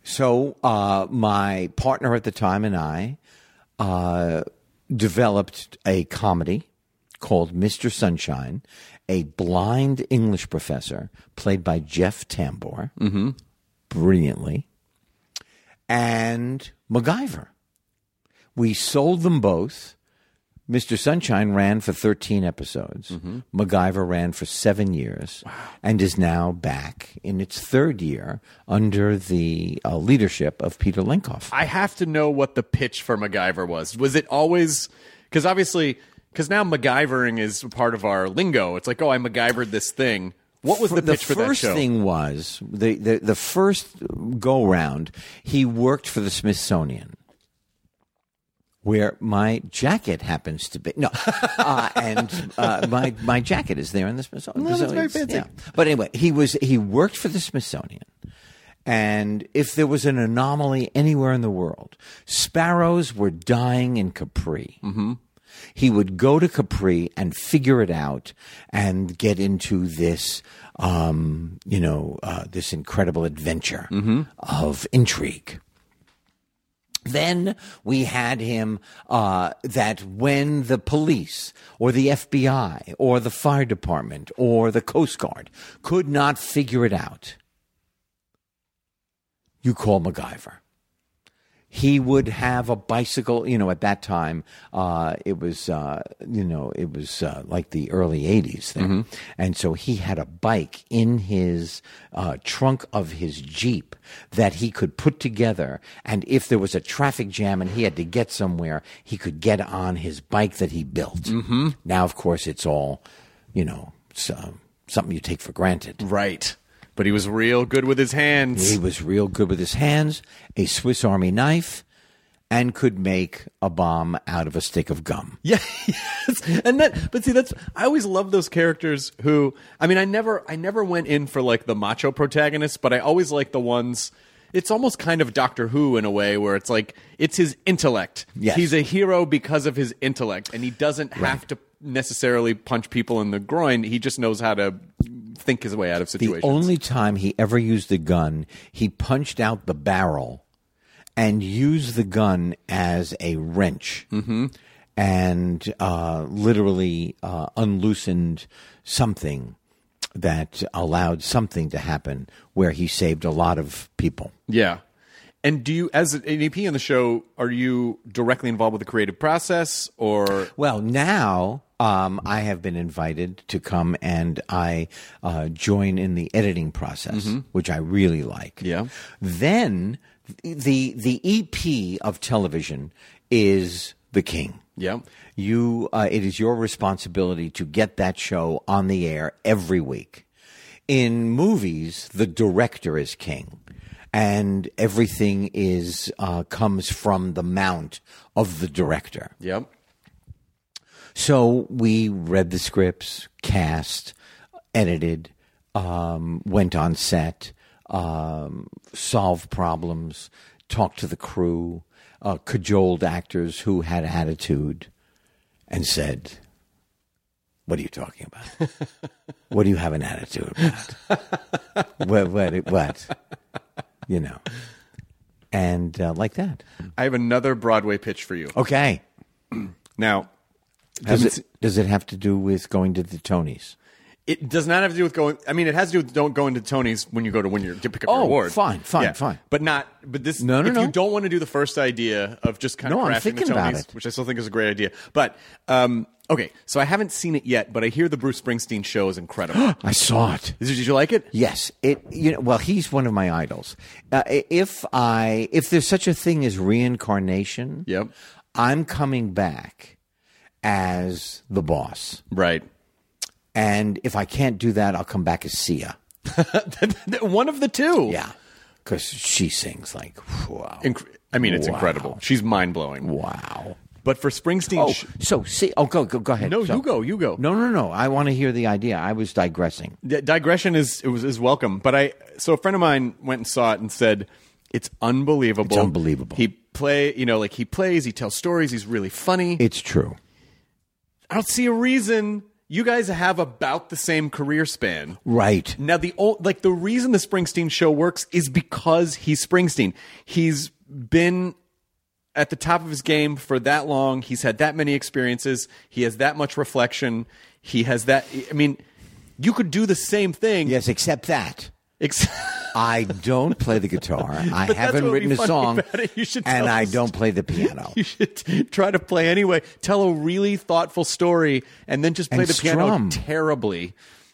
So uh, my partner at the time and I uh, developed a comedy called Mister Sunshine, a blind English professor played by Jeff Tambor, mm-hmm. brilliantly, and MacGyver. We sold them both. Mister Sunshine ran for thirteen episodes. Mm-hmm. MacGyver ran for seven years wow. and is now back in its third year under the uh, leadership of Peter Lenkov. I have to know what the pitch for MacGyver was. Was it always – because obviously – because now MacGyvering is part of our lingo. It's like, oh, I MacGyvered this thing. What was the pitch for that show? The first thing was the, the, the first go-round, he worked for the Smithsonian. Where my jacket happens to be. No. Uh, and uh, my my jacket is there in the Smithsonian. No, that's very fancy. Yeah. But anyway, he was he worked for the Smithsonian. And if there was an anomaly anywhere in the world, sparrows were dying in Capri. Mm-hmm. He would go to Capri and figure it out and get into this, um, you know, uh, this incredible adventure mm-hmm. of intrigue. Then we had him uh, that when the police or the F B I or the fire department or the Coast Guard could not figure it out, you call MacGyver. He would have a bicycle. You know, at that time, uh, it was, uh, you know, it was uh, like the early eighties there. Mm-hmm. And so he had a bike in his uh, trunk of his Jeep that he could put together. And if there was a traffic jam and he had to get somewhere, he could get on his bike that he built. Mm-hmm. Now, of course, it's all, you know, so, something you take for granted. Right. But he was real good with his hands. He was real good with his hands, a Swiss Army knife, and could make a bomb out of a stick of gum. Yeah, yes. And that, but see, that's, I always love those characters who, I mean, I never, I never went in for like the macho protagonists, but I always like the ones, it's almost kind of Doctor Who in a way where it's like, it's his intellect. Yes. He's a hero because of his intellect, and he doesn't right. have to necessarily punch people in the groin. He just knows how to think his way out of situations. The only time he ever used a gun, he punched out the barrel and used the gun as a wrench mm-hmm. and uh, literally uh, unloosened something that allowed something to happen where he saved a lot of people. Yeah. And do you, as an E P on the show, are you directly involved with the creative process, or? Well, now um, I have been invited to come and I uh, join in the editing process, mm-hmm. which I really like. Yeah. Then the the E P of television is the king. Yeah. You, uh, it is your responsibility to get that show on the air every week. In movies, the director is king. And everything is uh, comes from the mount of the director. Yep. So we read the scripts, cast, edited, um, went on set, um, solved problems, talked to the crew, uh, cajoled actors who had attitude, and said, "What are you talking about? What do you have an attitude about? what? What? What?" You know, and uh, like that. I have another Broadway pitch for you. Okay. Now, does it, does it have to do with going to the Tonys? It does not have to do with going. I mean, it has to do with don't go into Tonys when you go to win your to pick up oh, your award. fine, fine, yeah. fine. But not. But this. No, no, if no. you don't want to do the first idea of just kind no, of I'm crashing the thinking about Tonys, it. which I still think is a great idea. But um, okay, so I haven't seen it yet, but I hear the Bruce Springsteen show is incredible. I saw it. Did you like it? Yes. It. You know. Well, he's one of my idols. Uh, if I, if there's such a thing as reincarnation, yep. I'm coming back as the boss. Right. And if I can't do that, I'll come back as Sia. One of the two. Yeah. Because she sings like, wow. Inc- I mean, it's wow. incredible. She's mind-blowing. Wow. But for Springsteen... Oh, sh- so, see... Oh, go, go, go ahead. No, so, you go, you go. No, no, no. I want to hear the idea. I was digressing. D- digression is, it was, is welcome. But I... So a friend of mine went and saw it and said, it's unbelievable. It's unbelievable. He play... You know, like he plays, he tells stories, he's really funny. It's true. I don't see a reason... You guys have about the same career span. Right. Now, the old, like the reason the Springsteen show works is because he's Springsteen. He's been at the top of his game for that long. He's had that many experiences. He has that much reflection. He has that. I mean, you could do the same thing. Yes, except that. Ex- I don't play the guitar. I But that's haven't what would written be a funny song, about it. You should and tell I us. don't play the piano. You should try to play anyway. Tell a really thoughtful story, and then just play And the piano strum. terribly,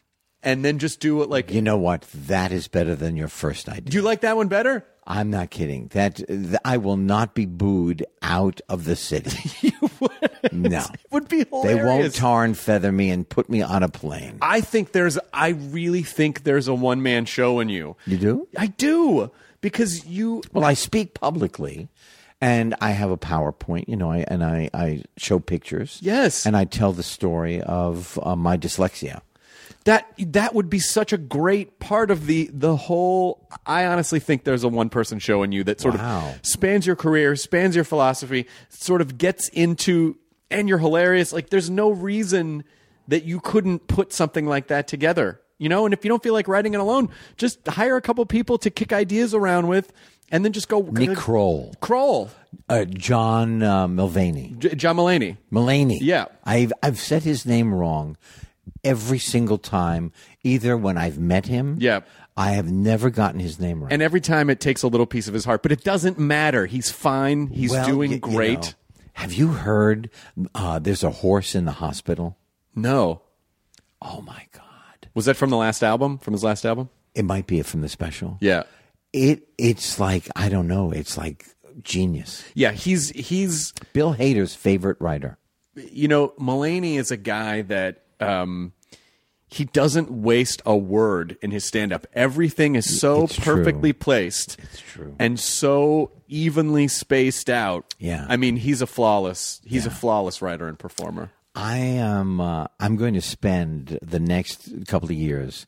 and then just do it like. You know what? That is better than your first idea. Do you like that one better? I'm not kidding. That th- I will not be booed out of the city. You would. No. It would be They hilarious. won't tar and feather me and put me on a plane. I think there's. I really think there's a one man show in you. You do? I do because you. Well, I speak publicly, and I have a PowerPoint, you know, I, and I, I show pictures. Yes. And I tell the story of uh, my dyslexia. That that would be such a great part of the the whole. I honestly think there's a one person show in you that sort Wow. of spans your career, spans your philosophy, sort of gets into, and you're hilarious. Like there's no reason that you couldn't put something like that together, you know. And if you don't feel like writing it alone, just hire a couple people to kick ideas around with, and then just go. Nick Kroll. Kroll, Uh, John uh, Mulvaney. J- John Mulaney. Mulaney. Yeah. I've, I've said his name wrong every single time, either when I've met him. Yeah. I have never gotten his name right. And every time it takes a little piece of his heart, but it doesn't matter. He's fine. He's Well, doing y- you great. know, have you heard uh, there's a horse in the hospital? No. Oh, my God. Was that from the last album? From his last album? It might be from the special. Yeah. It It's like, I don't know, it's like genius. Yeah, he's he's Bill Hader's favorite writer. you know, Mulaney is a guy that um he doesn't waste a word in his stand up. Everything is so It's true. perfectly placed. It's true. And so evenly spaced out. Yeah. I mean, he's a flawless he's a flawless writer and performer. I am. Uh, I'm going to spend the next couple of years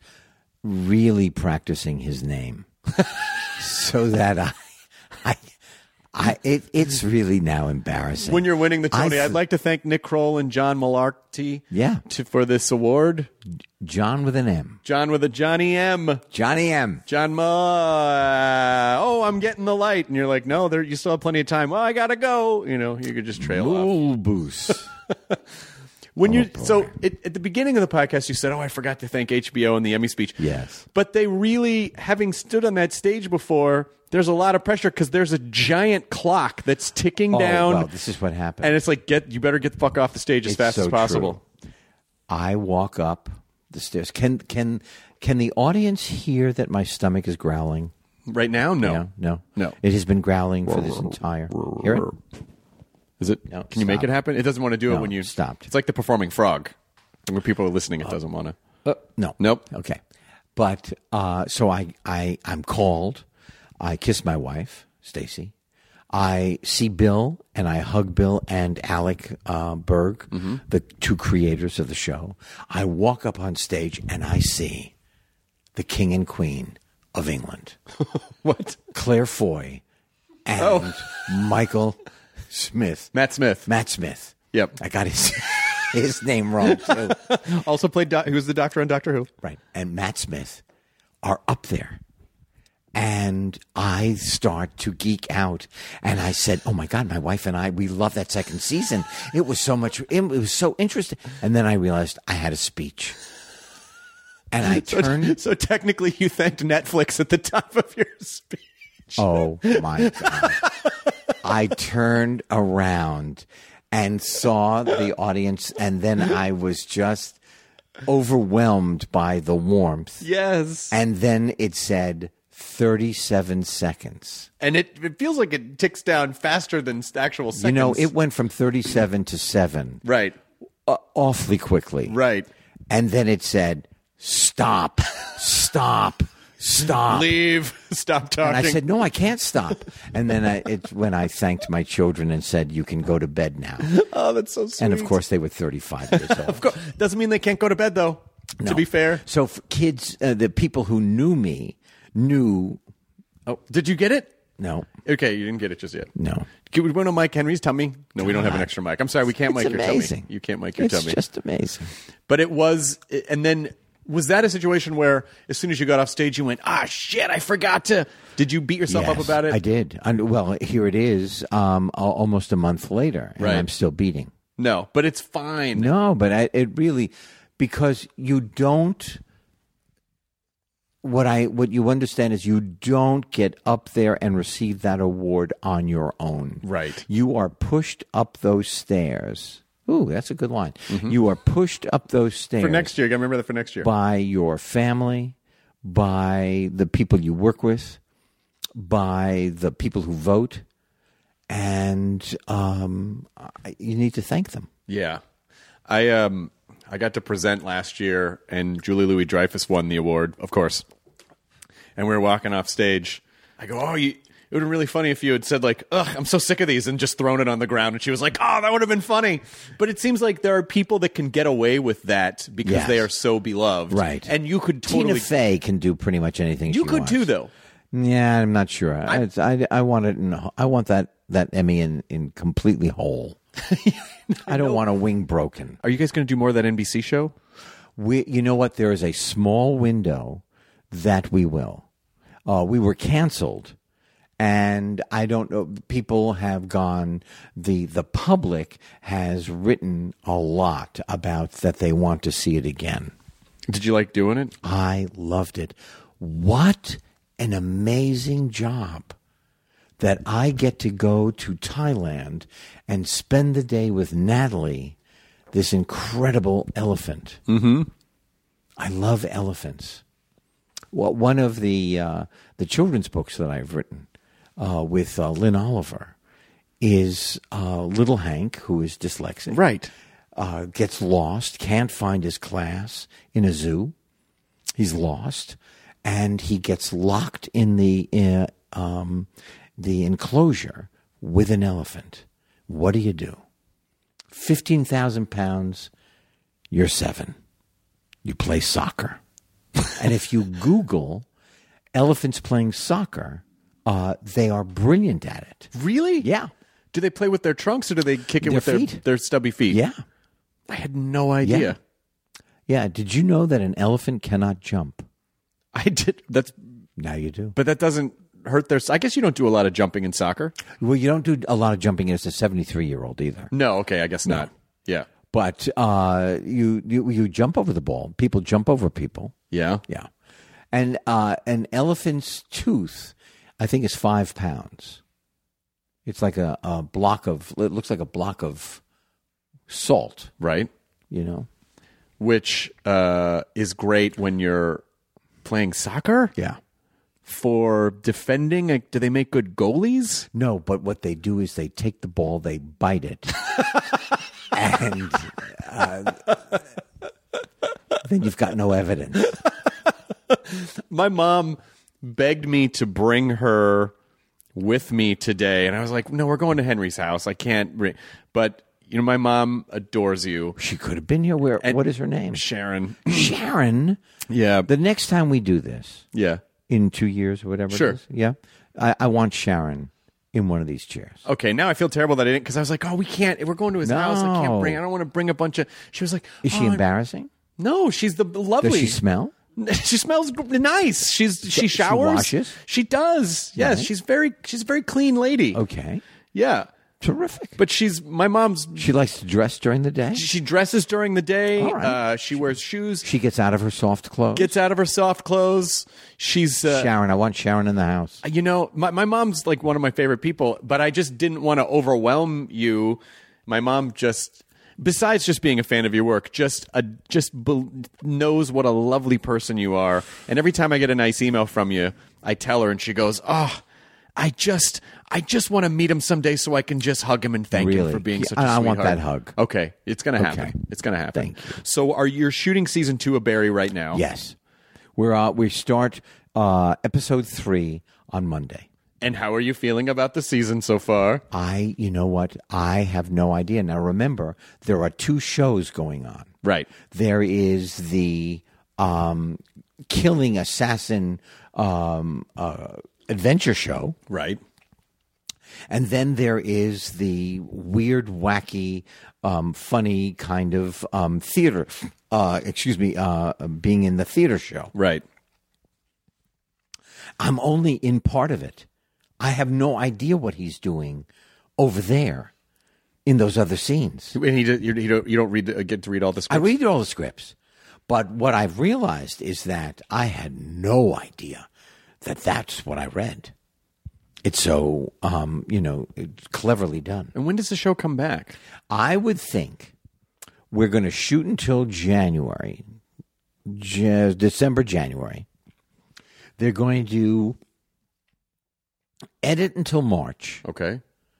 really practicing his name, so that I, I, I. It, it's really now embarrassing. When you're winning the Tony, I I'd like to thank Nick Kroll and John Malarkey Yeah. to, for this award. John with an M. John with a Johnny M. Johnny M. John Ma. Oh, I'm getting the light, and you're like, no, there. You still have plenty of time. Well, I gotta go. You know, you could just trail off. Mulbus. When Oh, you boy. so it, at the beginning of the podcast, you said, "Oh, I forgot to thank H B O and the Emmy speech." Yes. but they really, having stood on that stage before, there's a lot of pressure because there's a giant clock that's ticking Oh, down, well, this is what happened. and it's like, get you better get the fuck off the stage as It's fast so as possible. true. I walk up the stairs. Can can can the audience hear that my stomach is growling? Right now, no, Yeah, no, no. It has been growling for this entire. Hear it? Is it? No, Can you make stop. it happen? It doesn't want to do it No, when you stopped. It's like the performing frog. When people are listening, it doesn't want to. Uh, no. Nope. Okay. But uh, so I, I, I'm called. I kiss my wife, Stacy. I see Bill and I hug Bill and Alec uh, Berg, Mm-hmm. the two creators of the show. I walk up on stage and I see the King and Queen of England, What? Claire Foy and Oh. Michael Smith. Matt Smith. Matt Smith. Yep. I got his, his name wrong, too. Also played. Do- he was the doctor on Doctor Who. Right. And Matt Smith are up there. And I start to geek out. And I said, oh, my God, my wife and I, we love that second season. It was so much, it was so interesting. And then I realized I had a speech. And I So, turned. so technically, you thanked Netflix at the top of your speech. Oh, my God. I turned around and saw the audience. And then I was just overwhelmed by the warmth. Yes. And then it said thirty-seven seconds. And it, it feels like it ticks down faster than s- actual seconds. You know, it went from thirty-seven to seven Right. uh, awfully quickly. Right. And then it said, stop, stop, stop. Leave. Stop talking. And I said, no, I can't stop. And then I, it's when I thanked my children and said, you can go to bed now. oh, that's so sweet. And of course, they were thirty-five years old. Of course. Doesn't mean they can't go to bed, though, No. to be fair. So for kids, uh, the people who knew me knew. Oh, did you get it? No. Okay, you didn't get it just yet. No. Can we win on Mike Henry's tummy? No, we don't have an extra mic. I'm sorry, we can't It's mic your amazing. tummy. You can't mic your It's tummy. just amazing. But it was, and then was that a situation where as soon as you got off stage, you went, ah, shit, I forgot to. Did you beat yourself Yes, up about it? I did. And, well, here it is, um, al- almost a month later, and Right. I'm still beating. No, but it's fine. No, but I, it really, because you don't. What I what you understand is you don't get up there and receive that award on your own. Right. You are pushed up those stairs. Ooh, that's a good line. You are pushed up those stairs For next year, you got to remember that for next year. by your family, by the people you work with, by the people who vote, and um, I- you need to thank them. Yeah. I um I got to present last year, and Julie Louis-Dreyfus won the award, of course. And we were walking off stage. I go, oh, you, it would have been really funny if you had said, like, ugh, I'm so sick of these, and just thrown it on the ground. And she was like, oh, that would have been funny. But it seems like there are people that can get away with that because Yes. they are so beloved. Right. And you could totally... Tina Fey can do pretty much anything You she could wants. too, though. Yeah, I'm not sure. I I, I want it. In, I want that, that Emmy in, in completely whole. I don't want a wing broken. Are you guys going to do more of that N B C show? We, you know what? There is a small window that we will. Uh, we were canceled, and I don't know. People have gone. the The public has written a lot about that they want to see it again. Did you like doing it? I loved it. What an amazing job that I get to go to Thailand and spend the day with Natalie, this incredible elephant. Mm-hmm. I love elephants. Well, one of the uh, the children's books that I've written uh, with uh, Lynn Oliver is uh, Little Hank, who is dyslexic. Right. Uh, gets lost, can't find his class in a zoo. He's lost, and he gets locked in the uh, um, the enclosure with an elephant. What do you do? Fifteen thousand pounds. You're seven. You play soccer, and if you Google elephants playing soccer, uh, they are brilliant at it. Really? Yeah, Do they play with their trunks or do they kick it Their with their, feet. their stubby feet? yeah, I had no idea. yeah. Yeah. Did you know that an elephant cannot jump? I did. That's, Now you do. but that doesn't hurt their. I guess you don't do a lot of jumping in soccer. Well, you don't do a lot of jumping as a seventy-three-year-old either. No. Okay. I guess not. Yeah. But uh, you, you you jump over the ball. People jump over people. Yeah. Yeah. And uh, an elephant's tooth, I think, is five pounds. It's like a, a block of, it looks like a block of salt, Right. you know? Which uh, is great when you're playing soccer. Yeah. For defending, like, do they make good goalies? No, but what they do is they take the ball, they bite it, and uh, then you've got no evidence. My mom begged me to bring her with me today, and I was like, "No, we're going to Henry's house. I can't." Bring. But you know, my mom adores you, She could have been here. Where? And- what is her name? Sharon. Sharon. Yeah, The next time we do this, yeah. in two years or whatever Sure. it is, yeah, I, I want Sharon in one of these chairs. Okay, now I feel terrible that I didn't because I was like, "Oh, we can't. We're going to his house. I can't No. bring. I don't want to bring a bunch of." She was like, Is she "Oh, embarrassing? No, she's the lovely. Does she smell? She smells g- nice. She's she she showers. washes? She does. Yes, Right. she's very she's a very clean lady. Okay, Yeah, terrific. but she's my mom's. She likes to dress during the day. She dresses during the day. All right. Uh, she wears shoes. She gets out of her soft clothes. Gets out of her soft clothes. She's uh, Sharon. I want Sharon in the house. you know, my my mom's like one of my favorite people, but I just didn't want to overwhelm you. My mom just, besides just being a fan of your work, just a, just be, knows what a lovely person you are. And every time I get a nice email from you, I tell her, and she goes, "Oh, I just, I just want to meet him someday so I can just hug him and thank him Really? for being Yeah, such a I- I sweetheart." want that hug. Okay, it's gonna Okay. happen. It's gonna happen. Thank you. So, are you shooting season two of Barry right now? Yes, we're uh, we start uh, episode three on Monday. And how are you feeling about the season so far? I, you know what? I have no idea. Now remember, there are two shows going on. Right. There is the um, killing assassin um, uh, adventure show. Right. And then there is the weird, wacky, um, funny kind of um, theater, uh, excuse me, uh, being in the theater show. Right. I'm only in part of it. I have no idea what he's doing over there in those other scenes. And he, you, you don't, you don't read, get to read all the scripts? I read all the scripts. But what I've realized is that I had no idea that that's what I read. It's so, um, you know, it's cleverly done. And when does the show come back? I would think we're going to shoot until January, J- December, January. They're going to edit until March. Okay.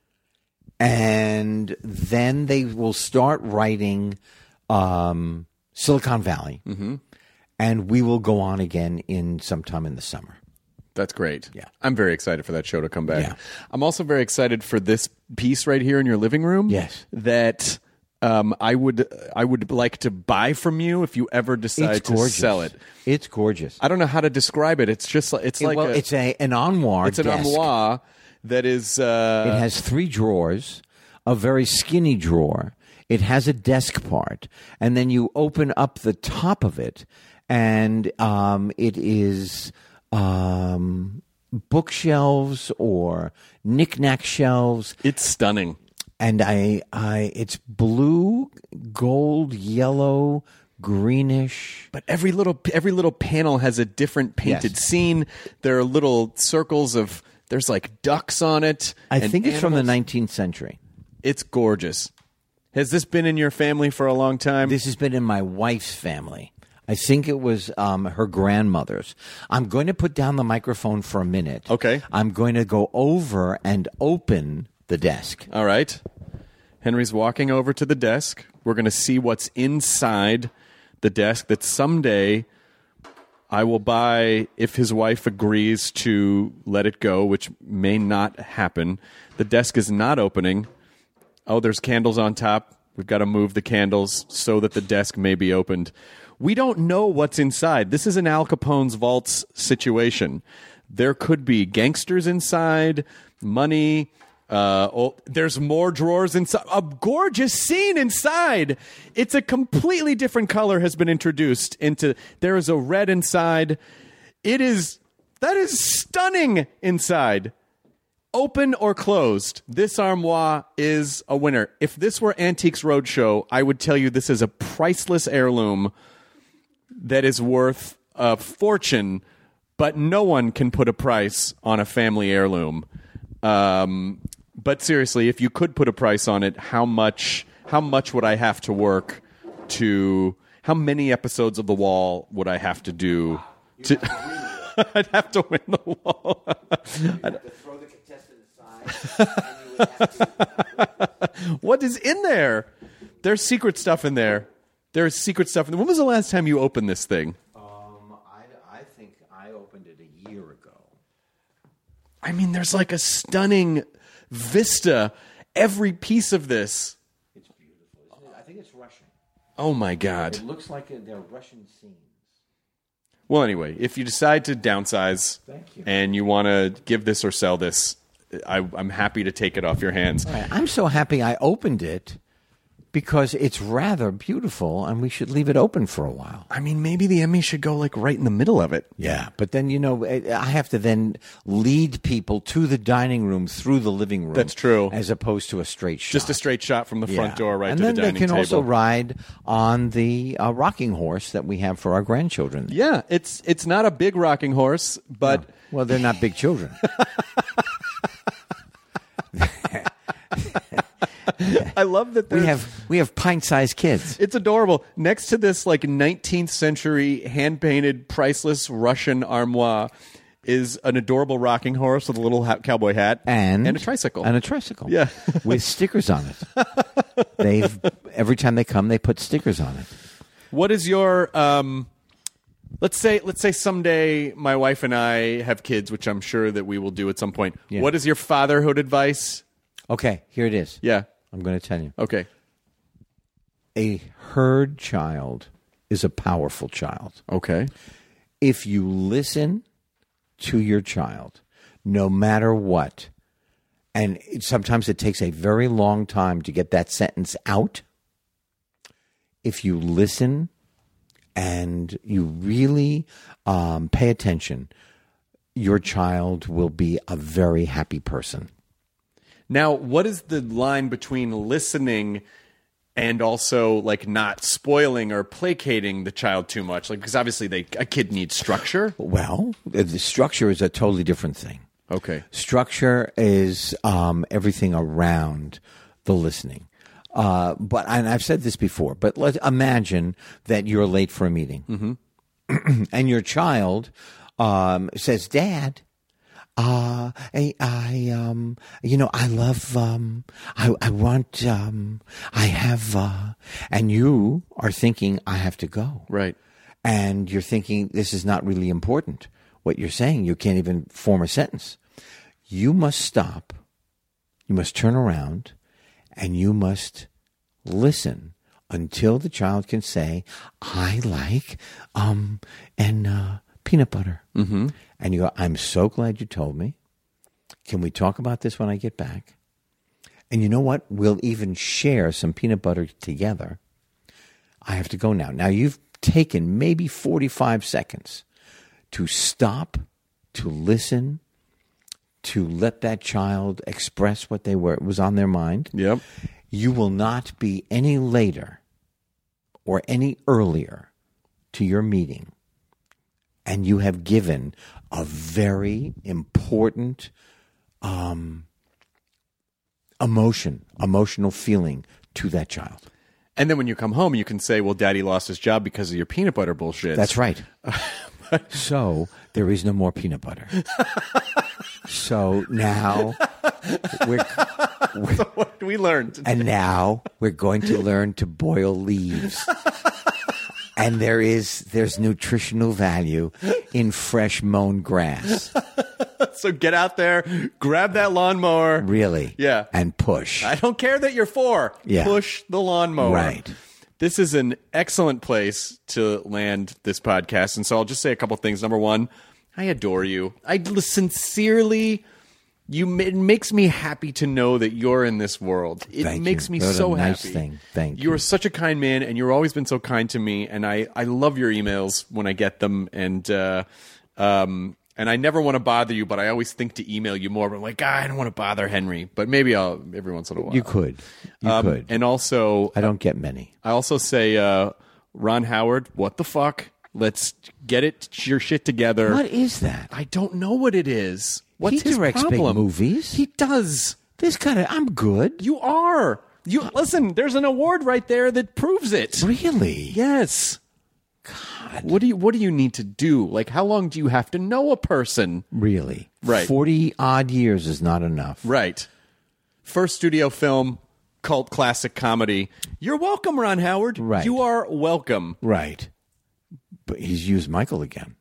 And then they will start writing um, Silicon Valley. Mm-hmm. And we will go on again in sometime in the summer. That's great. Yeah. I'm very excited for that show to come back. Yeah. I'm also very excited for this piece right here in your living room. Yes. That um, I would I would like to buy from you if you ever decide It's to gorgeous. sell it. It's gorgeous. I don't know how to describe it. It's just like it's It- like well, a, it's a an armoire. it's an desk. armoire that is uh, It has three drawers, a very skinny drawer. It has a desk part, and then you open up the top of it, and um, it is um, bookshelves or knick-knack shelves. it's stunning. And I, I, it's blue, gold, yellow, greenish. But every little every little panel has a different painted Yes. scene. There are little circles of there's like ducks on it. I and think it's from the animals. nineteenth century. It's gorgeous. Has this been in your family for a long time? This has been in my wife's family. I think it was um, her grandmother's. I'm going to put down the microphone for a minute. Okay. I'm going to go over and open the desk. All right. Henry's walking over to the desk. We're going to see what's inside the desk that someday I will buy if his wife agrees to let it go, which may not happen. The desk is not opening. Oh, there's candles on top. We've got to move the candles so that the desk may be opened. We don't know what's inside. This is an Al Capone's vaults situation. There could be gangsters inside, money. Uh, oh, there's more drawers inside. A gorgeous scene inside. It's a completely different color has been introduced into. There is a red inside. It is that is stunning inside. Open or closed, this armoire is a winner. If this were Antiques Roadshow, I would tell you this is a priceless heirloom that is worth a fortune, but no one can put a price on a family heirloom. Um, but seriously, if you could put a price on it, how much how much would I have to work to how many episodes of The Wall would I have to do to I'd have to win The Wall. What is in there? There's secret stuff in there. There's secret stuff in there. When was the last time you opened this thing? Um, I, I think I opened it a year ago. I mean, there's like a stunning vista. Every piece of this. It's beautiful, isn't it? I think it's Russian. Oh, my God. It looks like they're Russian scenes. Well, anyway, if you decide to downsize Thank you. and you want to give this or sell this, I, I'm happy to take it off your hands. All right, I'm so happy I opened it because it's rather beautiful, and we should leave it open for a while. I mean, maybe the Emmy should go like right in the middle of it. Yeah, but then, you know, I have to then lead people to the dining room through the living room. That's true. As opposed to a straight shot. Just a straight shot from the front Yeah. door right and to the then dining they can table. also ride on the uh, rocking horse that we have for our grandchildren. Yeah, it's it's not a big rocking horse, but Well, they're not big children. I love that we there's- have we have pint-sized kids. It's adorable. Next to this like nineteenth century hand-painted priceless Russian armoire is an adorable rocking horse with a little ha- cowboy hat And, and a tricycle. And a tricycle. Yeah. with stickers on it. They've every time they come, they put stickers on it. What is your um let's say let's say someday my wife and I have kids, which I'm sure that we will do at some point. Yeah. What is your fatherhood advice? Okay, here it is. Yeah. I'm going to tell you. Okay. A herd child is a powerful child. Okay. If you listen to your child, no matter what. And it, sometimes it takes a very long time to get that sentence out. If you listen and you really um, pay attention, your child will be a very happy person. Now, what is the line between listening and also like not spoiling or placating the child too much? Like, because obviously they a kid needs structure. Well, the the structure is a totally different thing. Okay. Structure is um, everything around the listening. Uh, but and I've said this before, but let's imagine that you're late for a meeting, mm-hmm. and your child um, says, "Dad, uh, I, I, um, you know, I love, um, I, I want, um, I have," uh, and you are thinking, "I have to go," right? And you're thinking, "This is not really important." What you're saying, you can't even form a sentence. You must stop. You must turn around. And you must listen until the child can say, "I like um and uh, peanut butter." Mm-hmm. And you go, "I'm so glad you told me. Can we talk about this when I get back?" And you know what? We'll even share some peanut butter together. I have to go now. Now you've taken maybe forty-five seconds to stop, to listen, to let that child express what they were was on their mind. Yep. You will not be any later or any earlier to your meeting. And you have given a very important um, emotion, emotional feeling to that child. And then when you come home, you can say, "Well, Daddy lost his job because of your peanut butter bullshit." That's right. So there is no more peanut butter. So now we're, we're So what we learned today. And now we're going to learn to boil leaves. And there is there's nutritional value in fresh mown grass. So get out there, grab that lawnmower. Really? Yeah. And push. I don't care that you're four. Yeah. Push the lawnmower. Right. This is an excellent place to land this podcast. And so I'll just say a couple things. Number one, I adore you. I sincerely, you it makes me happy to know that you're in this world. It Thank makes you. me That was so a nice happy. thing. Thank you. You are you. such a kind man, and you've always been so kind to me. And I, I love your emails when I get them. And uh, um, and I never want to bother you, but I always think to email you more. But I'm like, ah, I don't want to bother Henry. But maybe I'll every once in a while. You could. You Um, could. And also, I don't get many. I also say, uh, Ron Howard, what the fuck? Let's get it your shit together. What is that? I don't know what it is. What's He his directs big problem? movies. He does. This kind of, I'm good. You are. You listen. There's an award right there that proves it. Really? Yes. God. What do you What do you need to do? Like, how long do you have to know a person? Really? Right. forty odd years is not enough. Right. First studio film, cult classic comedy. You're welcome, Ron Howard. Right. You are welcome. Right. But he's used Michael again.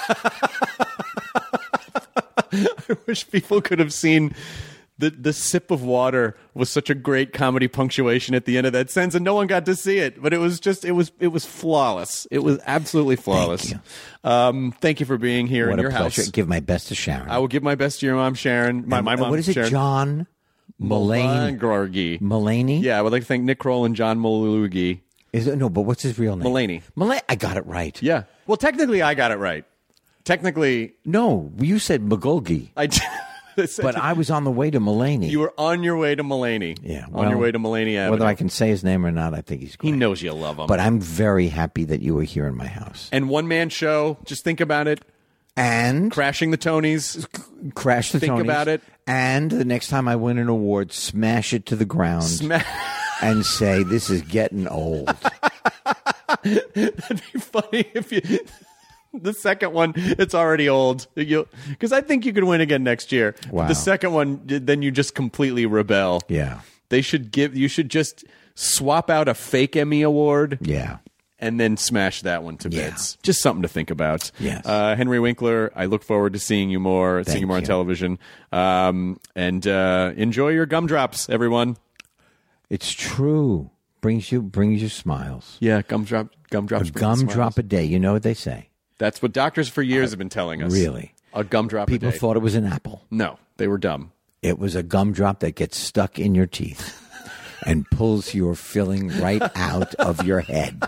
I wish people could have seen the the sip of water was such a great comedy punctuation at the end of that sentence, and no one got to see it. But it was just it was it was flawless. It was absolutely flawless. Thank you. Um, thank you for being here What in a your pleasure. house. Give my best to Sharon. I will give my best to your mom, Sharon. My And, my uh, mom, what is it, Sharon. John Mulaney? Mulaney. Mulaney? Yeah, I would like to thank Nick Kroll and John Mulaney. Is it, no, but what's his real name? Mulaney. Mulaney. I got it right. Yeah. Well, technically, I got it right. Technically, No, you said McGulgy, I. but I was on the way to Mulaney. You were on your way to Mulaney. yeah, on your well, way to Mulaney Avenue. Whether I can say his name or not, I think he's He great. knows you love him. But I'm very happy that you were here in my house. And one man show. Just think about it. And Crashing the Tonys. crash the think Tonys. about it. And the next time I win an award, smash it to the ground Sma- and say, this is getting old. That'd be funny if you. The second one, it's already old. Because I think you could win again next year. Wow. The second one, then you just completely rebel. Yeah. They should give. You should just swap out a fake Emmy award. Yeah. And then smash that one to Yeah. bits. Just something to think about. Yes. Uh, Henry Winkler, I look forward to seeing you more, seeing you more on you. television. Um, and uh, enjoy your gumdrops, everyone. It's true. Brings you brings you smiles. Yeah, gumdrop, A gumdrops. bring gum smiles. drop a day. You know what they say. That's what doctors for years have been telling us. Really? A gumdrop People a day. thought it was an apple. No, they were dumb. It was a gumdrop that gets stuck in your teeth and pulls your filling right out of your head.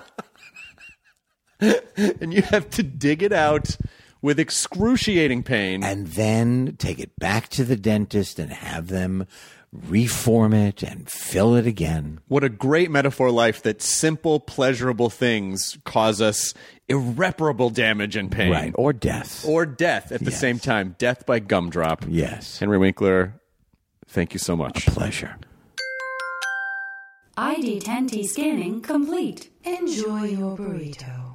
And you have to dig it out with excruciating pain. And then take it back to the dentist and have them reform it and fill it again. What a great metaphor life that simple, pleasurable things cause us irreparable damage and pain. Right, or death. Or death at the Yes. same time. Death by gumdrop. Yes. Henry Winkler, thank you so much. A pleasure. I D ten T scanning complete. Enjoy your burrito.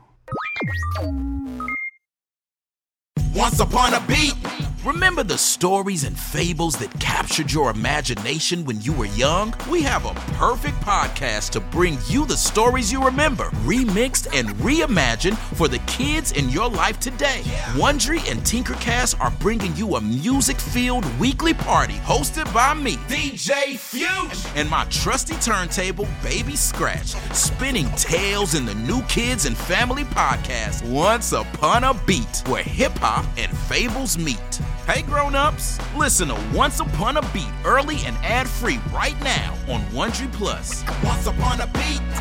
Once upon a beat. Remember the stories and fables that captured your imagination when you were young? We have a perfect podcast to bring you the stories you remember, remixed and reimagined for the kids in your life today. Wondery and Tinkercast are bringing you a music-filled weekly party hosted by me, D J Fuge, and my trusty turntable, Baby Scratch, spinning tales in the New Kids and Family podcast, Once Upon a Beat, where hip-hop and fables meet. Hey grown-ups, listen to Once Upon a Beat early and ad-free right now on Wondery Plus. Once Upon a Beat.